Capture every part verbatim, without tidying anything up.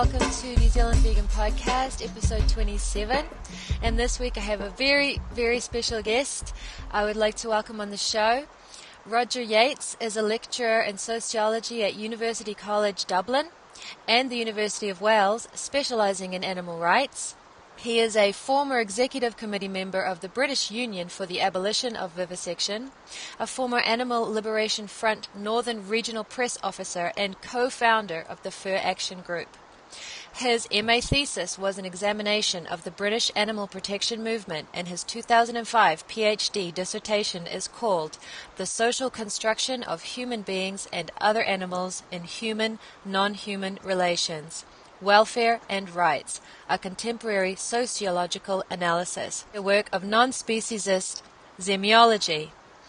welcome to New Zealand Vegan Podcast, episode twenty-seven. And this week I have a very, very special guest I would like to welcome on the show. Roger Yates is a lecturer in sociology at University College Dublin and the University of Wales, specialising in animal rights. He is a former executive committee member of the British Union for the Abolition of Vivisection, a former Animal Liberation Front Northern Regional Press Officer and co-founder of the Fur Action Group. His M A thesis was an examination of the British animal protection movement, and his two thousand five PhD dissertation is called The Social Construction of Human Beings and Other Animals in Human, Non-Human Relations, Welfare and Rights, a Contemporary Sociological Analysis, a work of non-speciesist semiology.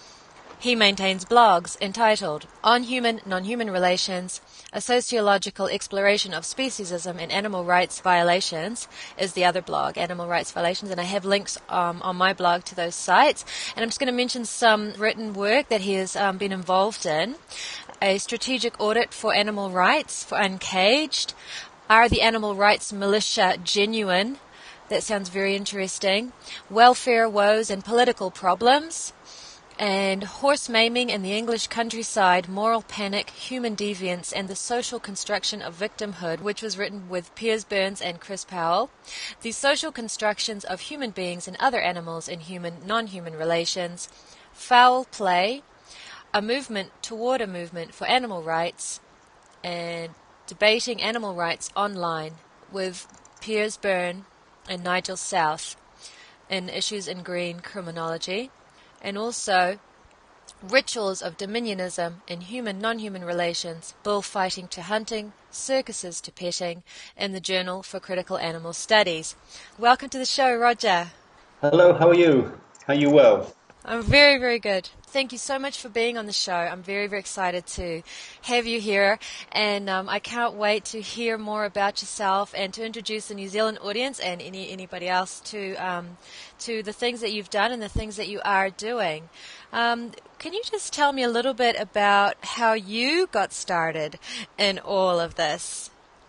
He maintains blogs entitled On Human, Non-Human Relations, A Sociological Exploration of Speciesism and Animal Rights Violations is the other blog, Animal Rights Violations, and I have links um, on my blog to those sites. And I'm just going to mention some written work that he has um, been involved in. A strategic audit for animal rights for Uncaged. Are the animal rights militia genuine? That sounds very interesting. Welfare woes and political problems. And Horse Maiming in the English Countryside, Moral Panic, Human Deviance, and the Social Construction of Victimhood, which was written with Piers Burns and Chris Powell. The Social Constructions of Human Beings and Other Animals in Human, Non-Human Relations. Foul Play, A Movement Toward a Movement for Animal Rights, and Debating Animal Rights Online with Piers Burns and Nigel South in Issues in Green Criminology. And also Rituals of Dominionism in Human, Non-Human Relations, Bullfighting to Hunting, Circuses to Petting, in the Journal for Critical Animal Studies. Welcome to the show, Roger. Hello, how are you? Are you well? I'm very, very good. Thank you so much for being on the show. I'm very, very excited to have you here, and um, I can't wait to hear more about yourself and to introduce the New Zealand audience and any anybody else to um, to the things that you've done and the things that you are doing. Um, can you just tell me a little bit about how you got started in all of this?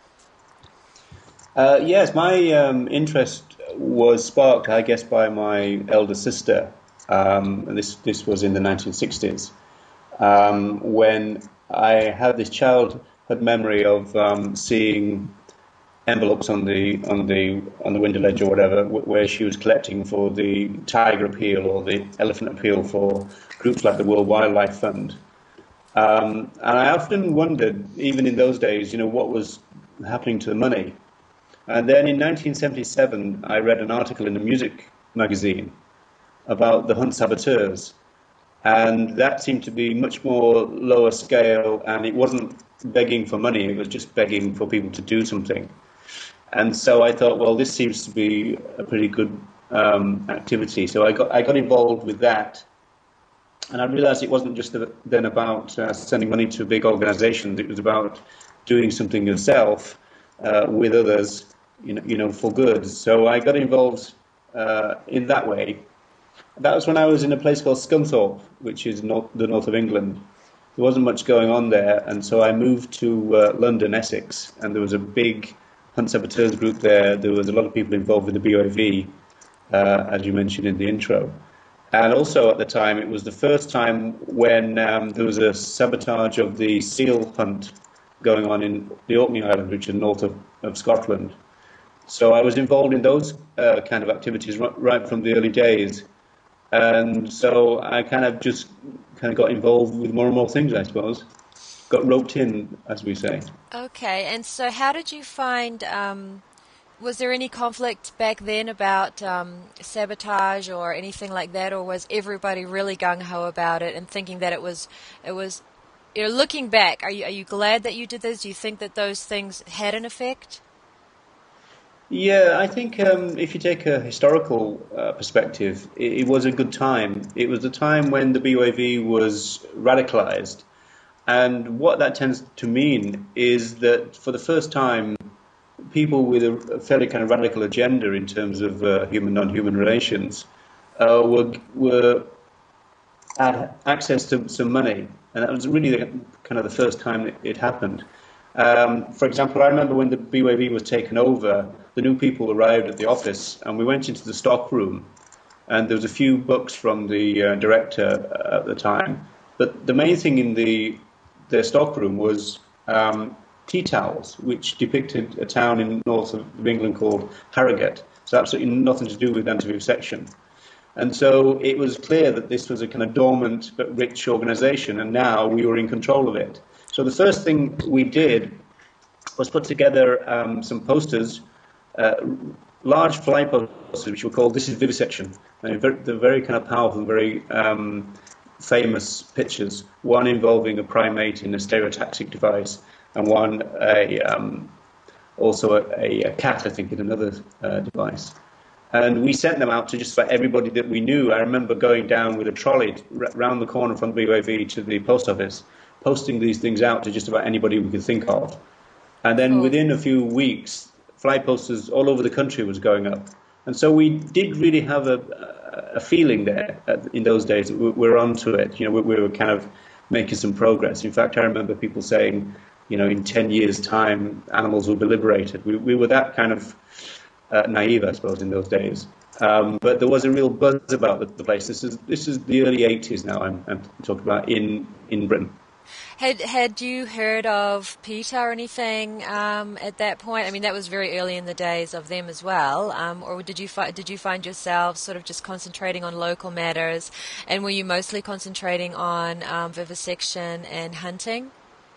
Uh, yes, my um, interest was sparked, I guess, by my elder sister. Um, and this this was in the nineteen sixties, um, when I had this childhood memory of um, seeing envelopes on the on the on the window ledge or whatever, w- where she was collecting for the tiger appeal or the elephant appeal for groups like the World Wildlife Fund. Um, and I often wondered, even in those days, you know, what was happening to the money. And then in nineteen seventy-seven, I read an article in a music magazine about the hunt saboteurs, and that seemed to be much more lower scale, and it wasn't begging for money, it was just begging for people to do something. And so I thought, well, this seems to be a pretty good um, activity. So I got I got involved with that, and I realized it wasn't just then about uh, sending money to big organizations, it was about doing something yourself uh, with others, you know, you know, for good. So I got involved uh, in that way. That was when I was in a place called Scunthorpe, which is north, the north of England. There wasn't much going on there, and so I moved to uh, London, Essex, and there was a big hunt saboteurs group there. There was a lot of people involved with the B O V, uh, as you mentioned in the intro. And also at the time, it was the first time when um, there was a sabotage of the seal hunt going on in the Orkney Islands, which is north of, of Scotland. So I was involved in those uh, kind of activities right, right from the early days. And so I kind of just kind of got involved with more and more things, I suppose. Got roped in, as we say. Okay, and so how did you find, um, was there any conflict back then about um, sabotage or anything like that, or was everybody really gung-ho about it and thinking that it was, it was, you know, looking back, are you, are you glad that you did this? Do you think that those things had an effect? Yeah, I think um, if you take a historical uh, perspective, it, it was a good time. It was a time when the B O A V was radicalized. And what that tends to mean is that for the first time, people with a fairly kind of radical agenda in terms of uh, human, non-human relations uh, were, were had access to some money. And that was really the, kind of the first time it, it happened. Um, for example, I remember when the B W A V was taken over, the new people arrived at the office, and we went into the stock room, and there was a few books from the uh, director at the time. But the main thing in the the stock room was um, tea towels, which depicted a town in north of England called Harrogate. So absolutely nothing to do with anti-vivisection. And so it was clear that this was a kind of dormant but rich organisation, and now we were in control of it. So the first thing we did was put together um, some posters, uh, large fly posters, which were called "This is Vivisection." And they're very, very kind of powerful and very um, famous pictures. One involving a primate in a stereotactic device, and one a um, also a, a cat, I think, in another uh, device. And we sent them out to just about everybody that we knew. I remember going down with a trolley round the corner from the B W A V to the post office, posting these things out to just about anybody we could think of. And then within a few weeks, fly posters all over the country was going up. And so we did really have a, a feeling there in those days that we're onto it. You know, we, we were kind of making some progress. In fact, I remember people saying, you know, in ten years' time, animals will be liberated. We, we were that kind of uh, naive, I suppose, in those days. Um, but there was a real buzz about the, the place. This is this is the early eighties now. I'm, I'm talking about in in Britain. Had had you heard of PETA or anything um, at that point? I mean, that was very early in the days of them as well. Um, or did you fi- did you find yourselves sort of just concentrating on local matters, and were you mostly concentrating on um, vivisection and hunting?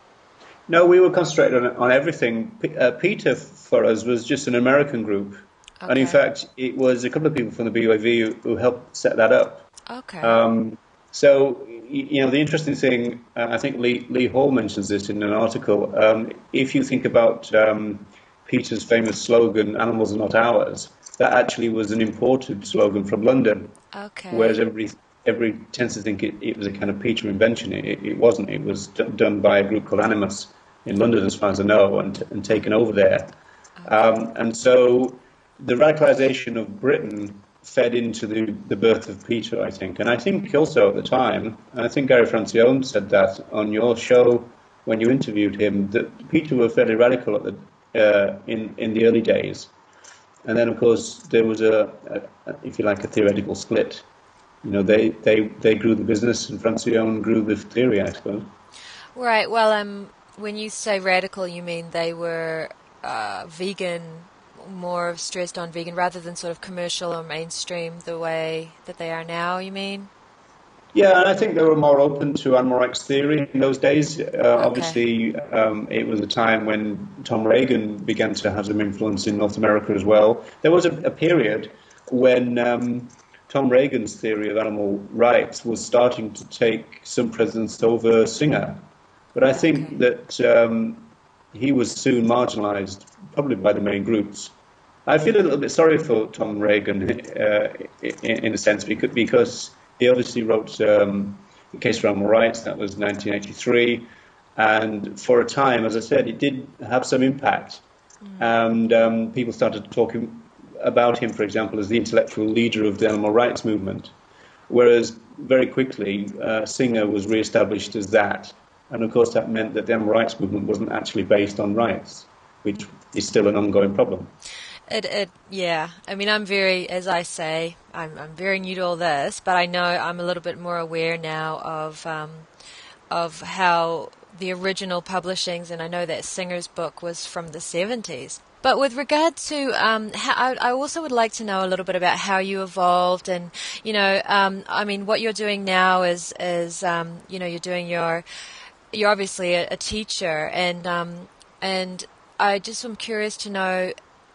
No, we were concentrated on, on everything. P- uh, PETA for us was just an American group. Okay. And in fact, it was a couple of people from the B W A V who, who helped set that up. Okay. Um, so, you know, the interesting thing, uh, I think Lee, Lee Hall mentions this in an article. Um, if you think about um, PETA's famous slogan, "Animals are not ours," that actually was an imported slogan from London. Okay. Whereas everybody, everybody tends to think it, it was a kind of PETA invention. It, it wasn't. It was d- done by a group called Animus in London, as far as I know, and, and taken over there. Okay. Um, and so the radicalisation of Britain fed into the, the birth of PETA, I think. And I think also at the time, and I think Gary Francione said that on your show when you interviewed him, that PETA were fairly radical at the, uh, in, in the early days. And then, of course, there was, a, a if you like, a theoretical split. You know, they, they, they grew the business and Francione grew the theory, I suppose. Right. Well, um, when you say radical, you mean they were uh, vegan, more stressed on vegan rather than sort of commercial or mainstream the way that they are now, you mean? Yeah, and I think they were more open to animal rights theory in those days. Uh, okay. Obviously, um, it was a time when Tom Reagan began to have some influence in North America as well. There was a, a period when um, Tom Reagan's theory of animal rights was starting to take some precedence over Singer. But I think okay. that um, he was soon marginalized, probably by the main groups. I feel a little bit sorry for Tom Reagan uh, in, in a sense because, because he obviously wrote um, The Case for Animal Rights. That was nineteen eighty-three. And for a time, as I said, it did have some impact. Mm. And um, people started talking about him, for example, as the intellectual leader of the animal rights movement. Whereas very quickly, uh, Singer was re-established as that. And of course, that meant that the animal rights movement wasn't actually based on rights, which is still an ongoing problem. It, it, yeah. I mean, I'm very, as I say, I'm, I'm very new to all this, but I know I'm a little bit more aware now of, um, of how the original publishings, and I know that Singer's book was from the seventies. But with regard to, um, how, I, I also would like to know a little bit about how you evolved, and you know, um, I mean, what you're doing now is, is, um, you know, you're doing your, you're obviously a, a teacher, and, um, and I just am curious to know.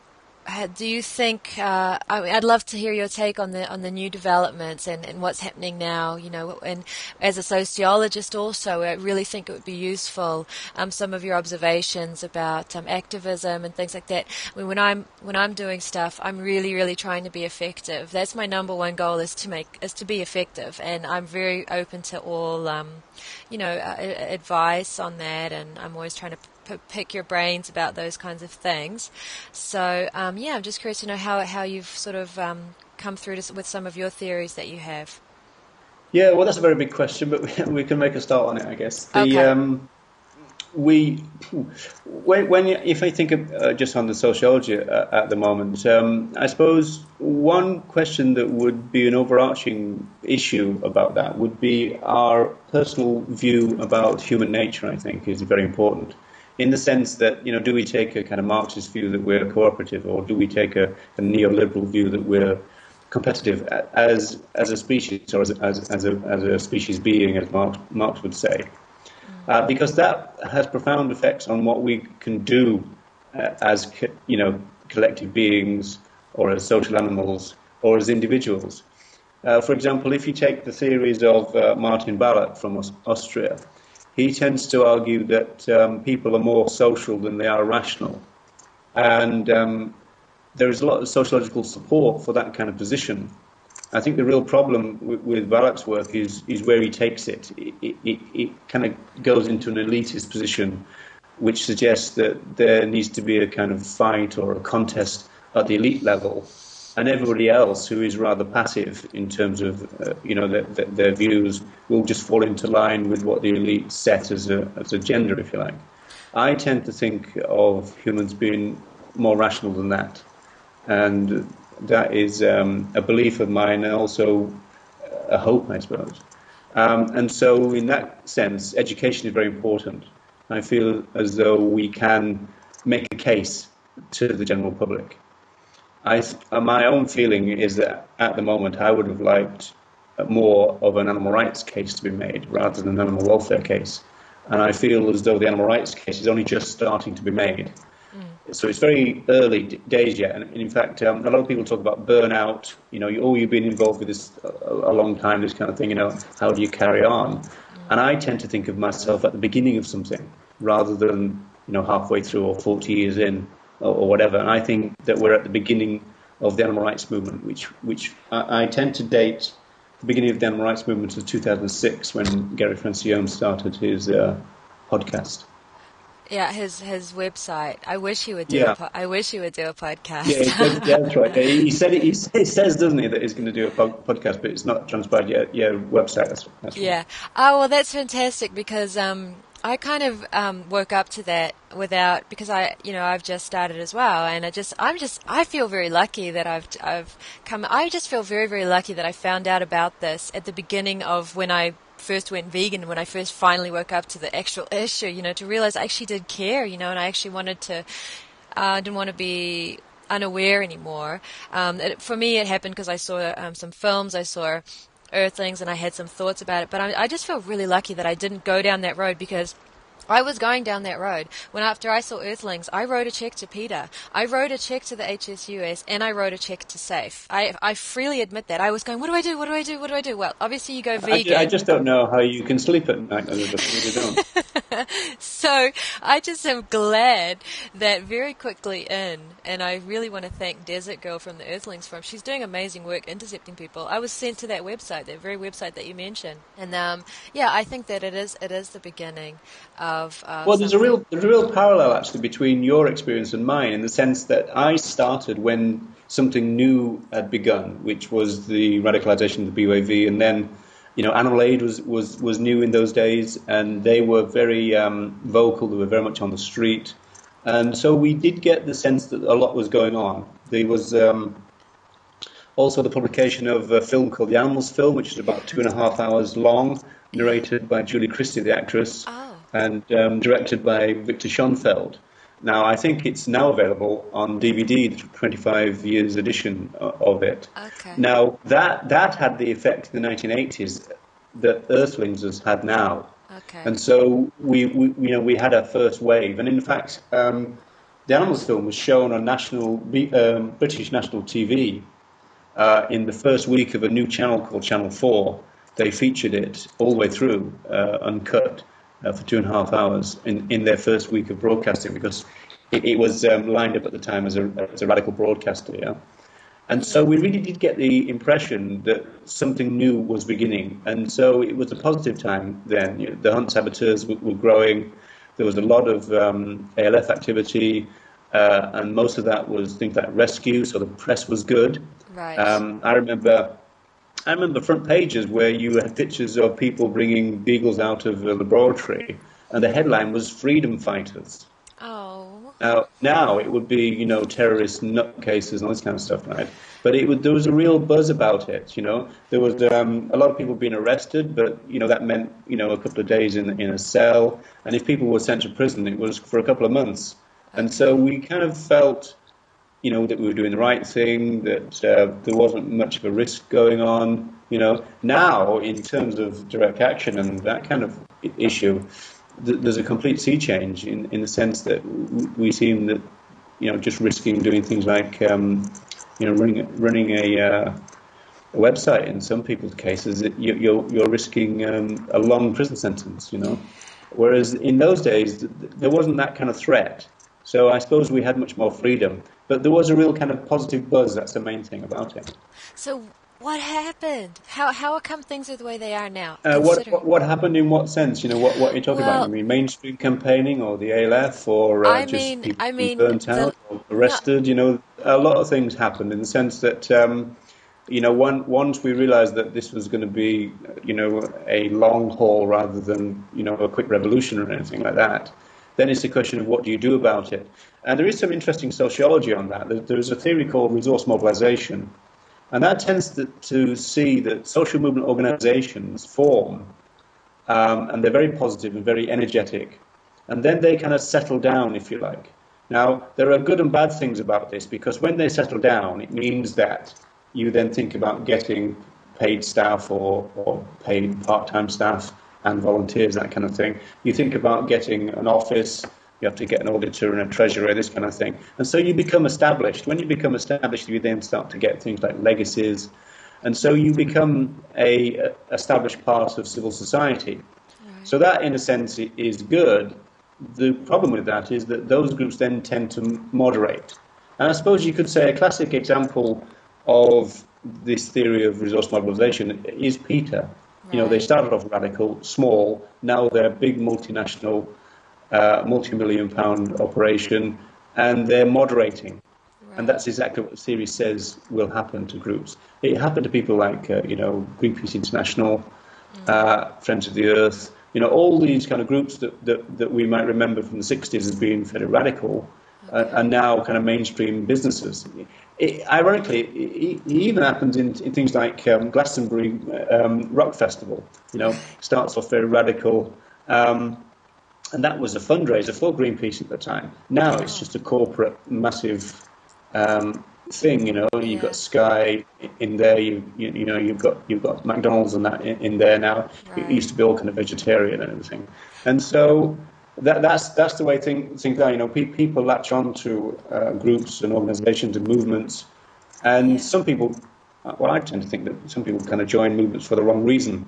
Do you think? Uh, I mean, I'd love to hear your take on the on the new developments and, and what's happening now. You know, and as a sociologist, also, I really think it would be useful. Um, some of your observations about um, activism and things like that. I mean, when I'm when I'm doing stuff, I'm really, really trying to be effective. That's my number one goal is to make is to be effective, and I'm very open to all, um, you know, uh, advice on that. And I'm always trying to p- pick your brains about those kinds of things. So. Um, Yeah, I'm just curious to know how how you've sort of um, come through to, with some of your theories that you have. Yeah, well, that's a very big question, but we, we can make a start on it, I guess. The, okay. Um, we, when, when if I think of, uh, just on the sociology uh, at the moment, um, I suppose one question that would be an overarching issue about that would be our personal view about human nature. I think is very important, in the sense that, you know, do we take a kind of Marxist view that we're cooperative, or do we take a, a neoliberal view that we're competitive as as a species, or as as, as a as a species being, as Marx, Marx would say. Uh, because that has profound effects on what we can do uh, as, you know, collective beings, or as social animals, or as individuals. Uh, for example, if you take the theories of uh, Martin Ballack from Aus- Austria, he tends to argue that um, people are more social than they are rational. And um, there is a lot of sociological support for that kind of position. I think the real problem with, with Ballack's work is is where he takes it. It, it, it, it kind of goes into an elitist position, which suggests that there needs to be a kind of fight or a contest at the elite level, and everybody else who is rather passive in terms of uh, you know their, their, their views will just fall into line with what the elite set as a as a gender, if you like. I tend to think of humans being more rational than that, and that is um, a belief of mine, and also a hope, I suppose. Um, and so, in that sense, education is very important. I feel as though we can make a case to the general public. I, my own feeling is that at the moment I would have liked more of an animal rights case to be made rather than an animal welfare case. And I feel as though the animal rights case is only just starting to be made. So it's very early d- days yet, and in fact, um, a lot of people talk about burnout. You know, you, oh, you've been involved with this a, a long time, this kind of thing. You know, how do you carry on? And I tend to think of myself at the beginning of something rather than, you know, halfway through or forty years in or, or whatever. And I think that we're at the beginning of the animal rights movement, which which I, I tend to date the beginning of the animal rights movement as two thousand six, when Gary Francione started his uh, podcast. Yeah, his his website. I wish he would do. Yeah. A po- I wish he would do a podcast. Yeah, yeah, that's right. Yeah, he said it, he says, doesn't he, that he's going to do a podcast, but it's not transpired yet. Yeah, website. That's, that's yeah. Right. Oh well, that's fantastic, because um, I kind of um, woke up to that without, because I, you know, I've just started as well, and I just, I'm just, I feel very lucky that I've, I've come. I just feel very, very lucky that I found out about this at the beginning of when I first went vegan, when I first finally woke up to the actual issue, you know, to realize I actually did care, you know, and I actually wanted to, I uh, didn't want to be unaware anymore. Um, it, for me, it happened because I saw um, some films, I saw Earthlings, and I had some thoughts about it, but I, I just feel really lucky that I didn't go down that road, because I was going down that road. When after I saw Earthlings, I wrote a check to PETA. I wrote a check to the H S U S, and I wrote a check to SAFE. I, I freely admit that. I was going, what do I do? What do I do? What do I do? Well, obviously you go vegan. I, I just don't know how you can sleep at night, Elizabeth. You don't. So I just am glad that very quickly in, and I really want to thank Desert Girl from the Earthlings Forum. She's doing amazing work intercepting people. I was sent to that website, that very website that you mentioned. And um, yeah, I think that it is it is the beginning of Of, uh, well, there's a real there's a real parallel actually between your experience and mine, in the sense that I started when something new had begun, which was the radicalization of the B Y V, and then, you know, Animal Aid was, was, was new in those days, and they were very um, vocal. They were very much on the street, and so we did get the sense that a lot was going on. There was um, also the publication of a film called The Animals Film, which is about two and a half hours long, narrated by Julie Christie, the actress. Oh. And um, directed by Victor Schonfeld. Now, I think it's now available on D V D, the twenty-five years edition of it. Okay. Now, that that had the effect in the nineteen eighties that Earthlings has had now. Okay. And so we, we you know, we had our first wave. And in fact, um, the Animals Film was shown on national um, British national T V uh, in the first week of a new channel called Channel four. They featured it all the way through, uh, uncut. Uh, for two and a half hours in, in their first week of broadcasting, because it, it was um, lined up at the time as a, as a radical broadcaster, yeah. And so we really did get the impression that something new was beginning, and so it was a positive time then. You know, the hunt saboteurs were, were growing. There was a lot of um, A L F activity, uh, and most of that was things like rescue. So the press was good. Right. Um, I remember. I remember front pages where you had pictures of people bringing beagles out of the laboratory and the headline was "Freedom Fighters." Oh. Now, now it would be, you know, terrorist nutcases and all this kind of stuff, right? But it would, there was a real buzz about it, you know. There was um, a lot of people being arrested, but, you know, that meant, you know, a couple of days in in a cell. And if people were sent to prison, it was for a couple of months. And so we kind of felt, you know, that we were doing the right thing, that uh, there wasn't much of a risk going on, you know. Now, in terms of direct action and that kind of issue, there's a complete sea change in, in the sense that we seem that, you know, just risking doing things like, um, you know, running running a, uh, a website in some people's cases, that you, you're you're risking um, a long prison sentence, you know. Whereas in those days, there wasn't that kind of threat. So I suppose we had much more freedom, but there was a real kind of positive buzz. That's the main thing about it. So what happened? How how come things are the way they are now? Uh, what, what what happened in what sense? You know, what what are you talking well, about? You mean mainstream campaigning, or the A L F, or uh, I just mean, people I mean, burnt the, out or arrested? No. You know, a lot of things happened in the sense that um, you know, one, once we realised that this was going to be, you know, a long haul rather than, you know, a quick revolution or anything like that, then it's a question of what do you do about it. And there is some interesting sociology on that. There's a theory called resource mobilization. And that tends to, to see that social movement organizations form, um, and they're very positive and very energetic. And then they kind of settle down, if you like. Now, there are good and bad things about this, because when they settle down, it means that you then think about getting paid staff or, or paid part-time staff and volunteers, that kind of thing. You think about getting an office. You have to get an auditor and a treasurer, this kind of thing. And so you become established. When you become established, you then start to get things like legacies. And so you become a, a established part of civil society. Right. So that, in a sense, is good. The problem with that is that those groups then tend to moderate. And I suppose you could say a classic example of this theory of resource mobilization is PETA. Right. You know, they started off radical, small. Now they're big multinational Uh, multi-million pound operation, and they're moderating. Right. And that's exactly what the theory says will happen to groups. It happened to people like, uh, you know, Greenpeace International, mm. uh, Friends of the Earth, you know, all these kind of groups that, that, that we might remember from the sixties as being fairly radical, okay. uh, are now kind of mainstream businesses. It, ironically, it, it even happens in, in things like um, Glastonbury um, Rock Festival. You know, starts off very radical, um, and that was a fundraiser for Greenpeace at the time. Now it's just a corporate, massive um, thing. You know, you've yeah. got Sky in there. You, you you know you've got you've got McDonald's and that in, in there now. Right. It used to be all kind of vegetarian and everything. And so that that's that's the way things things are. You know, pe- people latch on to uh, groups and organisations and movements, and yeah. some people. Well, I tend to think that some people kind of join movements for the wrong reason.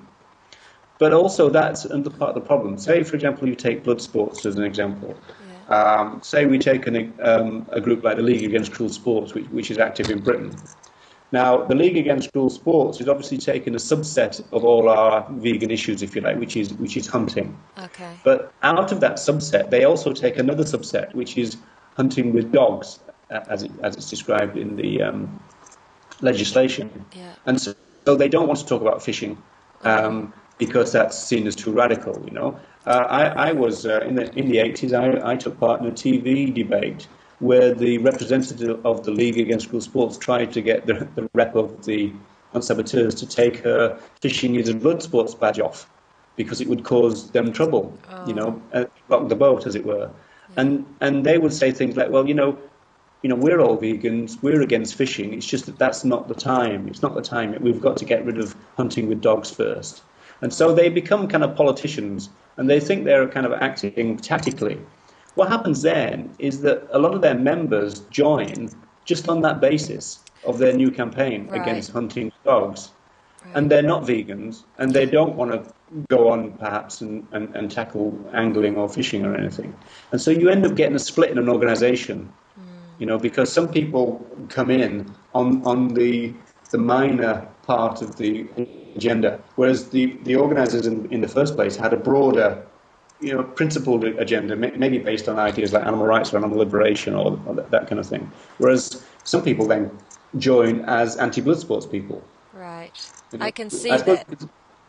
But also that's under part of the problem. Say, for example, you take blood sports as an example. Yeah. Um, say we take an, um, a group like the League Against Cruel Sports, which, which is active in Britain. Now, the League Against Cruel Sports is obviously taken a subset of all our vegan issues, if you like, which is which is hunting. Okay. But out of that subset, they also take another subset, which is hunting with dogs, as it, as it's described in the um, legislation. Yeah. And so, so they don't want to talk about fishing. Um, because that's seen as too radical, you know. Uh, I, I was, uh, in the in the eighties, I, I took part in a T V debate where the representative of the League Against Cruel Sports tried to get the, the rep of the Hunt Saboteurs to take her fishing as a blood sports badge off because it would cause them trouble, oh. you know, uh, rock the boat, as it were. Yeah. And and they would say things like, well, you know, you know, we're all vegans, we're against fishing, it's just that that's not the time, it's not the time, we've got to get rid of hunting with dogs first. And so they become kind of politicians, and they think they're kind of acting tactically. What happens then is that a lot of their members join just on that basis of their new campaign right. against hunting dogs. Right. And they're not vegans, and they don't want to go on perhaps and, and, and tackle angling or fishing or anything. And so you end up getting a split in an organisation, mm. you know, because some people come in on, on the the minor part of the agenda, whereas the, the organisers in, in the first place had a broader, you know, principled agenda, maybe based on ideas like animal rights or animal liberation or, or that, that kind of thing. Whereas some people then join as anti-blood sports people. Right. You know, I can see I that.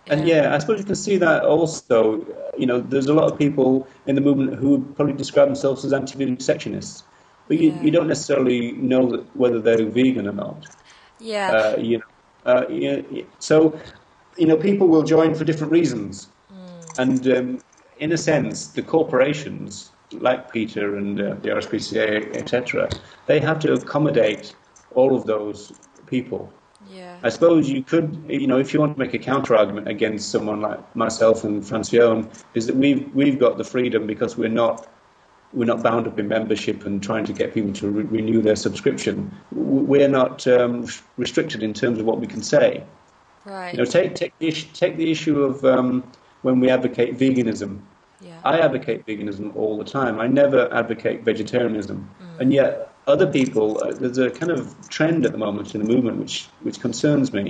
And yeah, I suppose you can see that also. You know, there's a lot of people in the movement who would probably describe themselves as anti-vivisectionists, but you, Yeah. you don't necessarily know that whether they're vegan or not. Yeah. Uh, you know, uh, you know, so you know, people will join for different reasons, Mm. and um, in a sense, the corporations like PETA and uh, the R S P C A, et cetera, they have to accommodate all of those people. Yeah. I suppose you could, you know, if you want to make a counter argument against someone like myself and Francione, is that we've we've got the freedom because we're not we're not bound up in membership and trying to get people to re- renew their subscription. We're not um, restricted in terms of what we can say. Right. You know, take take the issue, take the issue of um, when we advocate veganism. Yeah. I advocate veganism all the time. I never advocate vegetarianism, Mm. and yet other people. Uh, there's a kind of trend at the moment in the movement which which concerns me,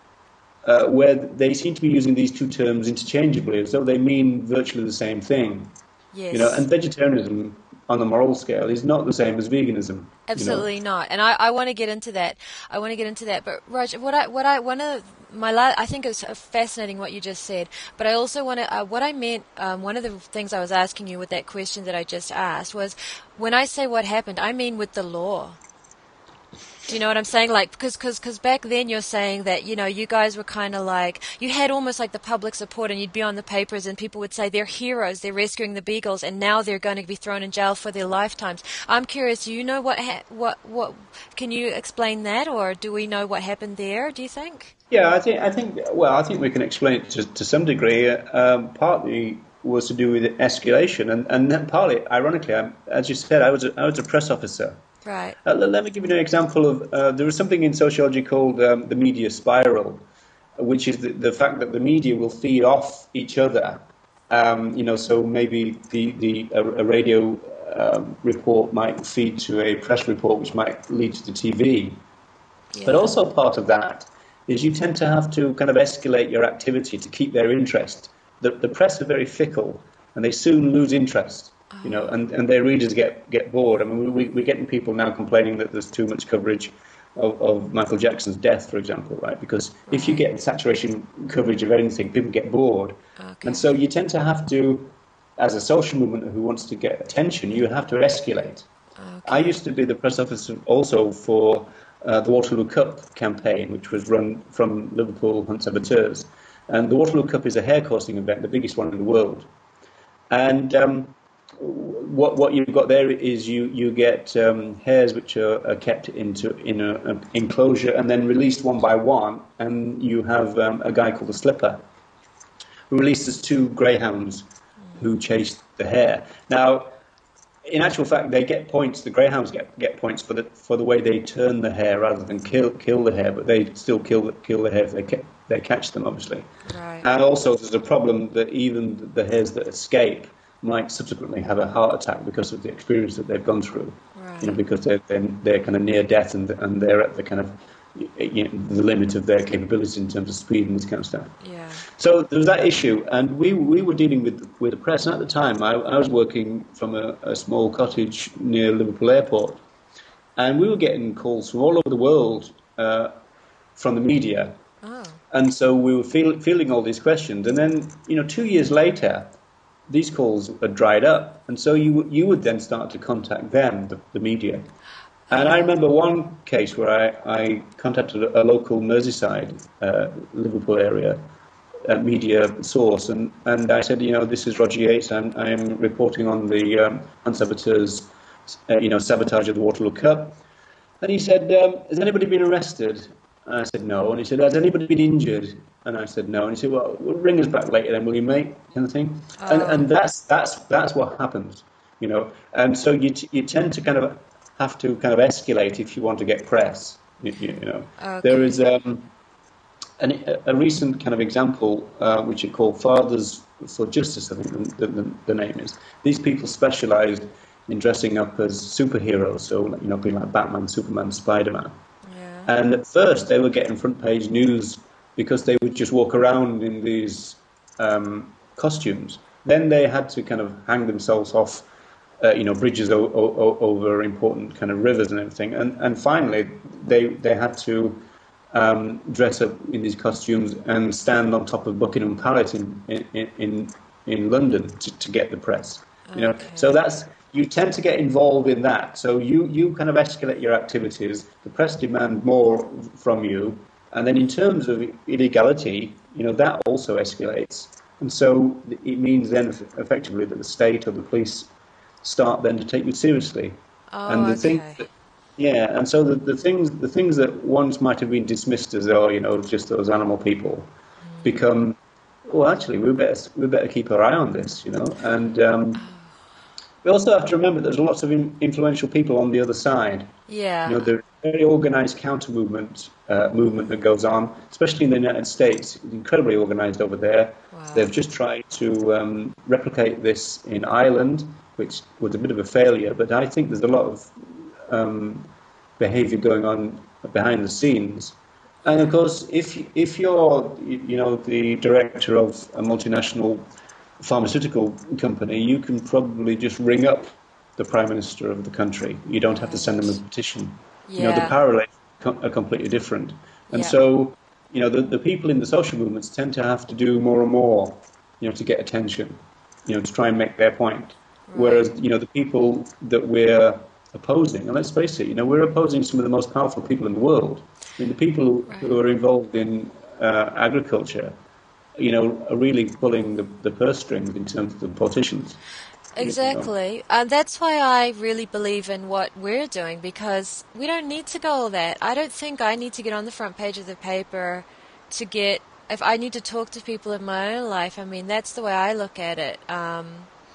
uh, where they seem to be using these two terms interchangeably, as though they mean virtually the same thing. Yes. You know, and vegetarianism on the moral scale is not the same as veganism. Absolutely You know? not. And I, I want to get into that. I want to get into that. But Raj, what I what I one of my la- I think it's fascinating what you just said. But I also want to uh, what I meant. Um, one of the things I was asking you with that question that I just asked was, when I say what happened, I mean with the law. Do you know what I'm saying? Like, because cause, cause back then you're saying that, you know, you guys were kind of like, you had almost like the public support, and you'd be on the papers and people would say they're heroes, they're rescuing the beagles, and now they're going to be thrown in jail for their lifetimes. I'm curious, do you know what, ha- what, what, can you explain that, or do we know what happened there, do you think? Yeah, I think I think well, I think we can explain it to, to some degree. Um, partly was to do with escalation, and and then partly, ironically, I, as you said, I was a, I was a press officer. Right. Uh, let me give you an example of uh, there is something in sociology called um, the media spiral, which is the, the fact that the media will feed off each other. Um, you know, so maybe the the a, a radio um, report might feed to a press report, which might lead to the T V. Yeah. But also part of that is you tend to have to kind of escalate your activity to keep their interest. The, the press are very fickle, and they soon lose interest. You know, and, and their readers get, get bored. I mean, we, we're getting people now complaining that there's too much coverage of, of Michael Jackson's death, for example, right? Because right. if you get saturation coverage of anything, people get bored. Okay. And so you tend to have to, as a social movement who wants to get attention, you have to escalate. Okay. I used to be the press officer also for uh, the Waterloo Cup campaign, which was run from Liverpool Hunt Saboteurs. And the Waterloo Cup is a hare coursing event, the biggest one in the world. And um, What what you've got there is you you get um, hares which are, are kept into in an enclosure and then released one by one, and you have um, a guy called the Slipper who releases two greyhounds who chase the hare. Now, in actual fact, they get points. The greyhounds get, get points for the for the way they turn the hare rather than kill kill the hare, but they still kill the, kill the hare if they ca- they catch them, obviously. Right. And also, there's a problem that even the hares that escape might subsequently have a heart attack because of the experience that they've gone through. Right. You know, because they're, they're they're kind of near death and and they're at the kind of you know, the limit of their capabilities in terms of speed and this kind of stuff. Yeah. So there was that issue, and we we were dealing with with the press. And at the time, I, I was working from a, a small cottage near Liverpool Airport, and we were getting calls from all over the world uh, from the media. Oh. And so we were feel, feeling all these questions, and then you know, two years later, these calls had dried up, and so you you would then start to contact them, the, the media. And I remember one case where I, I contacted a, a local Merseyside, uh, Liverpool area uh, media source, and, and I said, you know, this is Roger Yates. I'm I'm reporting on the um, Hunt Saboteurs, uh, you know, sabotage of the Waterloo Cup. And he said, um, has anybody been arrested? And I said, no. And he said, has anybody been injured? And I said, no. And he said, well, ring us back later then, will you, mate? Kind of thing. Oh. And and that's that's that's what happens, you know. And so you t- you tend to kind of have to kind of escalate if you want to get press, you, you know. Okay. There is um, an, a recent kind of example, uh, which is called Fathers for Justice, I think the, the, the name is. These people specialised in dressing up as superheroes, so, you know, being like Batman, Superman, Spider-Man. Yeah. And at first they were getting front page news because they would just walk around in these um, costumes. Then they had to kind of hang themselves off Uh, you know, bridges o- o- over important kind of rivers and everything, and and finally they they had to um, dress up in these costumes and stand on top of Buckingham Palace in in in, in London to, to get the press. You know, Okay. so that's you tend to get involved in that. So you you kind of escalate your activities. The press demand more from you, and then in terms of illegality, you know that also escalates. And so it means then effectively that the state or the police start then to take you seriously. Oh, And the thing, okay. that, yeah, and so the, the things the things that once might have been dismissed as oh, you know, just those animal people, become well, actually, we better we better keep our eye on this, you know. And um, we also have to remember there's lots of in, influential people on the other side. You know, Yeah. there's a very organised counter movement uh, movement that goes on, especially in the United States. It's incredibly organised over there. Wow. They've just tried to um, replicate this in Ireland, which was a bit of a failure. But I think there's a lot of um, behaviour going on behind the scenes. And of course, if if you're you know the director of a multinational pharmaceutical company, you can probably just ring up the prime minister of the country. You don't have to send them a petition. You know, the Yeah. parallels are completely different. And Yeah. so, you know, the, the people in the social movements tend to have to do more and more, you know, to get attention, you know, to try and make their point. Whereas, you know, the people that we're opposing, and let's face it, you know, we're opposing some of the most powerful people in the world. I mean, the people who, Right. who are involved in uh, agriculture, you know, are really pulling the, the purse strings in terms of the politicians. You know. Exactly. And that's why I really believe in what we're doing, because we don't need to go all that. I don't think I need to get on the front page of the paper to get, if I need to talk to people in my own life, I mean, that's the way I look at it. Um,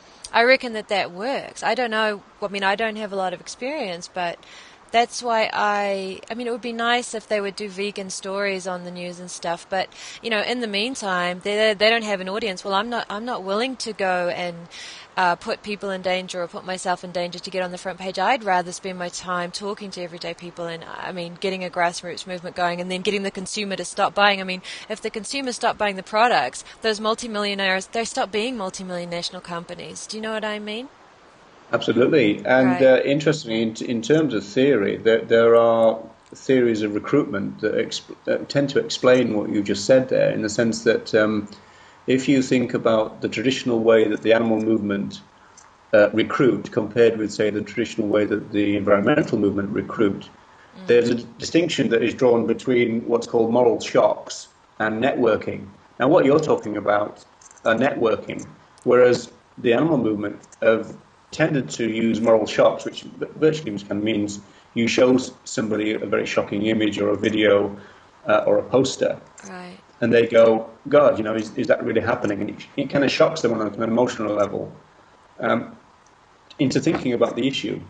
I reckon that that works. I don't know, I mean, I don't have a lot of experience, but that's why I, I mean, it would be nice if they would do vegan stories on the news and stuff, but, you know, in the meantime, they they don't have an audience. Well, I'm not, I'm not willing to go and uh, put people in danger or put myself in danger to get on the front page. I'd rather spend my time talking to everyday people and, I mean, getting a grassroots movement going and then getting the consumer to stop buying. I mean, if the consumer stop buying the products, those multimillionaires, they stop being multimillionational companies. Do you know what I mean? Absolutely. And Right. uh, interestingly, in, in terms of theory, there, there are theories of recruitment that, exp- that tend to explain what you just said there, in the sense that um, if you think about the traditional way that the animal movement uh, recruit compared with, say, the traditional way that the environmental movement recruit, there's a distinction that is drawn between what's called moral shocks and networking. Now, what you're talking about are networking, whereas the animal movement have tended to use moral shocks, which virtually kind of means you show somebody a very shocking image or a video uh, or a poster, Right. and they go, God, you know, is, is that really happening? And it, it kind of shocks them on an emotional level um, into thinking about the issue.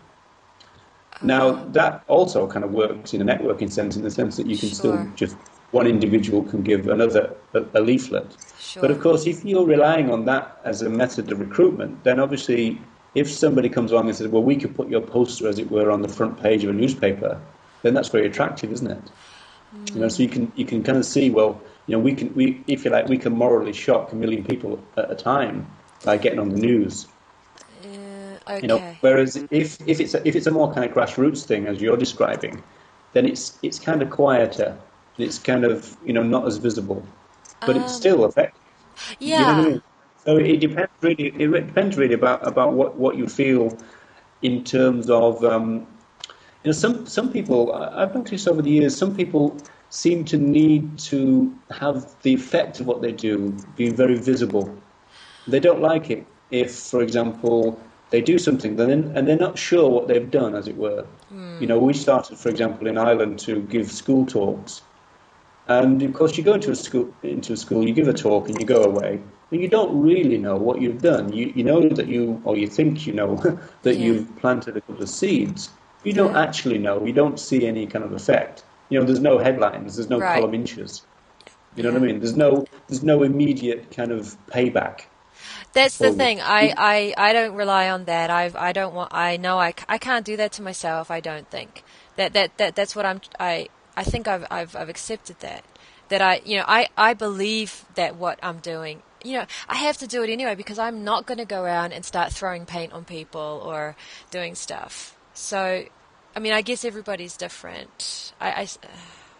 Now, that also kind of works in a networking sense, in the sense that you can still Sure. just, one individual can give another a, a leaflet. Sure. But of course, if you're relying on that as a method of recruitment, then obviously, if somebody comes along and says, well, we could put your poster, as it were, on the front page of a newspaper, then that's very attractive, isn't it? Mm. You know, so you can you can kind of see, well, you know, we can we if you like, we can morally shock a million people at a time by getting on the news. Uh, okay. You know, whereas if, if it's a, if it's a more kind of grassroots thing, as you're describing, then it's it's kind of quieter and it's kind of, you know, not as visible, but Um, it's still effective. yeah. You know what I mean? So it depends really. It depends really about, about what, what you feel in terms of um, you know some some people. I've noticed over the years, some people seem to need to have the effect of what they do being very visible. They don't like it if, for example, they do something then and they're not sure what they've done, as it were. Mm. You know, we started, for example, in Ireland to give school talks. And of course, you go into a school, into a school, you give a talk, and you go away, and you don't really know what you've done. You you know that you, or you think you know that Yeah. you've planted a couple of seeds. You don't Yeah. actually know. You don't see any kind of effect. You know, there's no headlines, there's no Right. column inches. You know Yeah. what I mean? There's no there's no immediate kind of payback. That's the Forward. thing. I, I, I don't rely on that. I I don't want. I know I, I can't do that to myself. I don't think that that, that that's what I'm. I I think I've I've I've accepted that. That I you know I, I believe that what I'm doing. You know I have to do it anyway because I'm not going to go around and start throwing paint on people or doing stuff. So, I mean, I guess everybody's different. I. I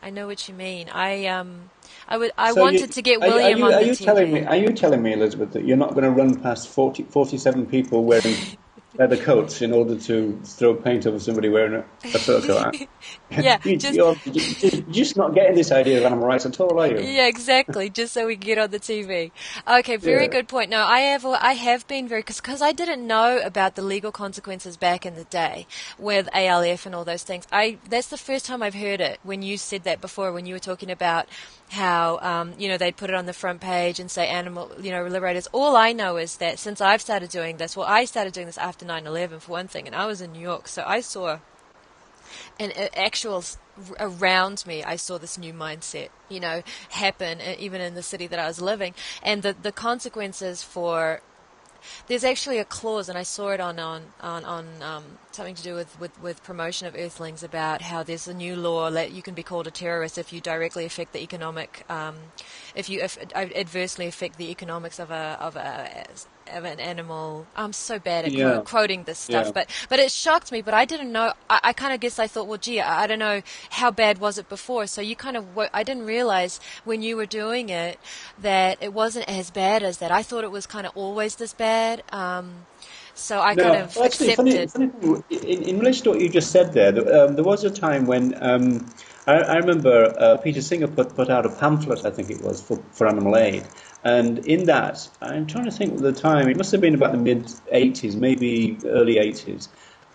I know what you mean. I um, I would, I So you, wanted to get are, you- are William you on are the you telling me T V. are you telling me, Elizabeth, that you're not going to run past forty, forty-seven people wearing leather coats in order to throw paint over somebody wearing a, a fur coat? Yeah, you, just you're just, just not getting this idea of animal rights at all, are you? yeah, exactly. Just so we can get on the T V. Okay, very Yeah. good point. No, I have I have been very because because I didn't know about the legal consequences back in the day with A L F and all those things. I that's the first time I've heard it when you said that before when you were talking about how um, you know they'd put it on the front page and say animal you know liberators. All I know is that since I've started doing this, well, I started doing this after nine eleven for one thing, and I was in New York, so I saw. And uh, actual s- r- around me, I saw this new mindset, you know, happen uh, even in the city that I was living, and the the consequences for. There's actually a clause, and I saw it on on on, on um, something to do with, with, with promotion of Earthlings about how there's a new law that you can be called a terrorist if you directly affect the economic, um, if you if, adversely affect the economics of a of a of an animal. I'm so bad at quote, Yeah. quoting this stuff, Yeah. but but it shocked me. But I didn't know. I, I kind of guess I thought, well, gee, I, I don't know how bad was it before. So you kind of, wo- I didn't realize when you were doing it that it wasn't as bad as that. I thought it was kind of always this bad. Um, so I kind No, of well, actually, funny, accepted. funny thing, in, in relation to what you just said there, there, um, there was a time when um, I, I remember uh, Peter Singer put, put out a pamphlet, I think it was, for, for Animal Aid. And in that, I'm trying to think of the time, it must have been about the mid eighties, maybe early eighties.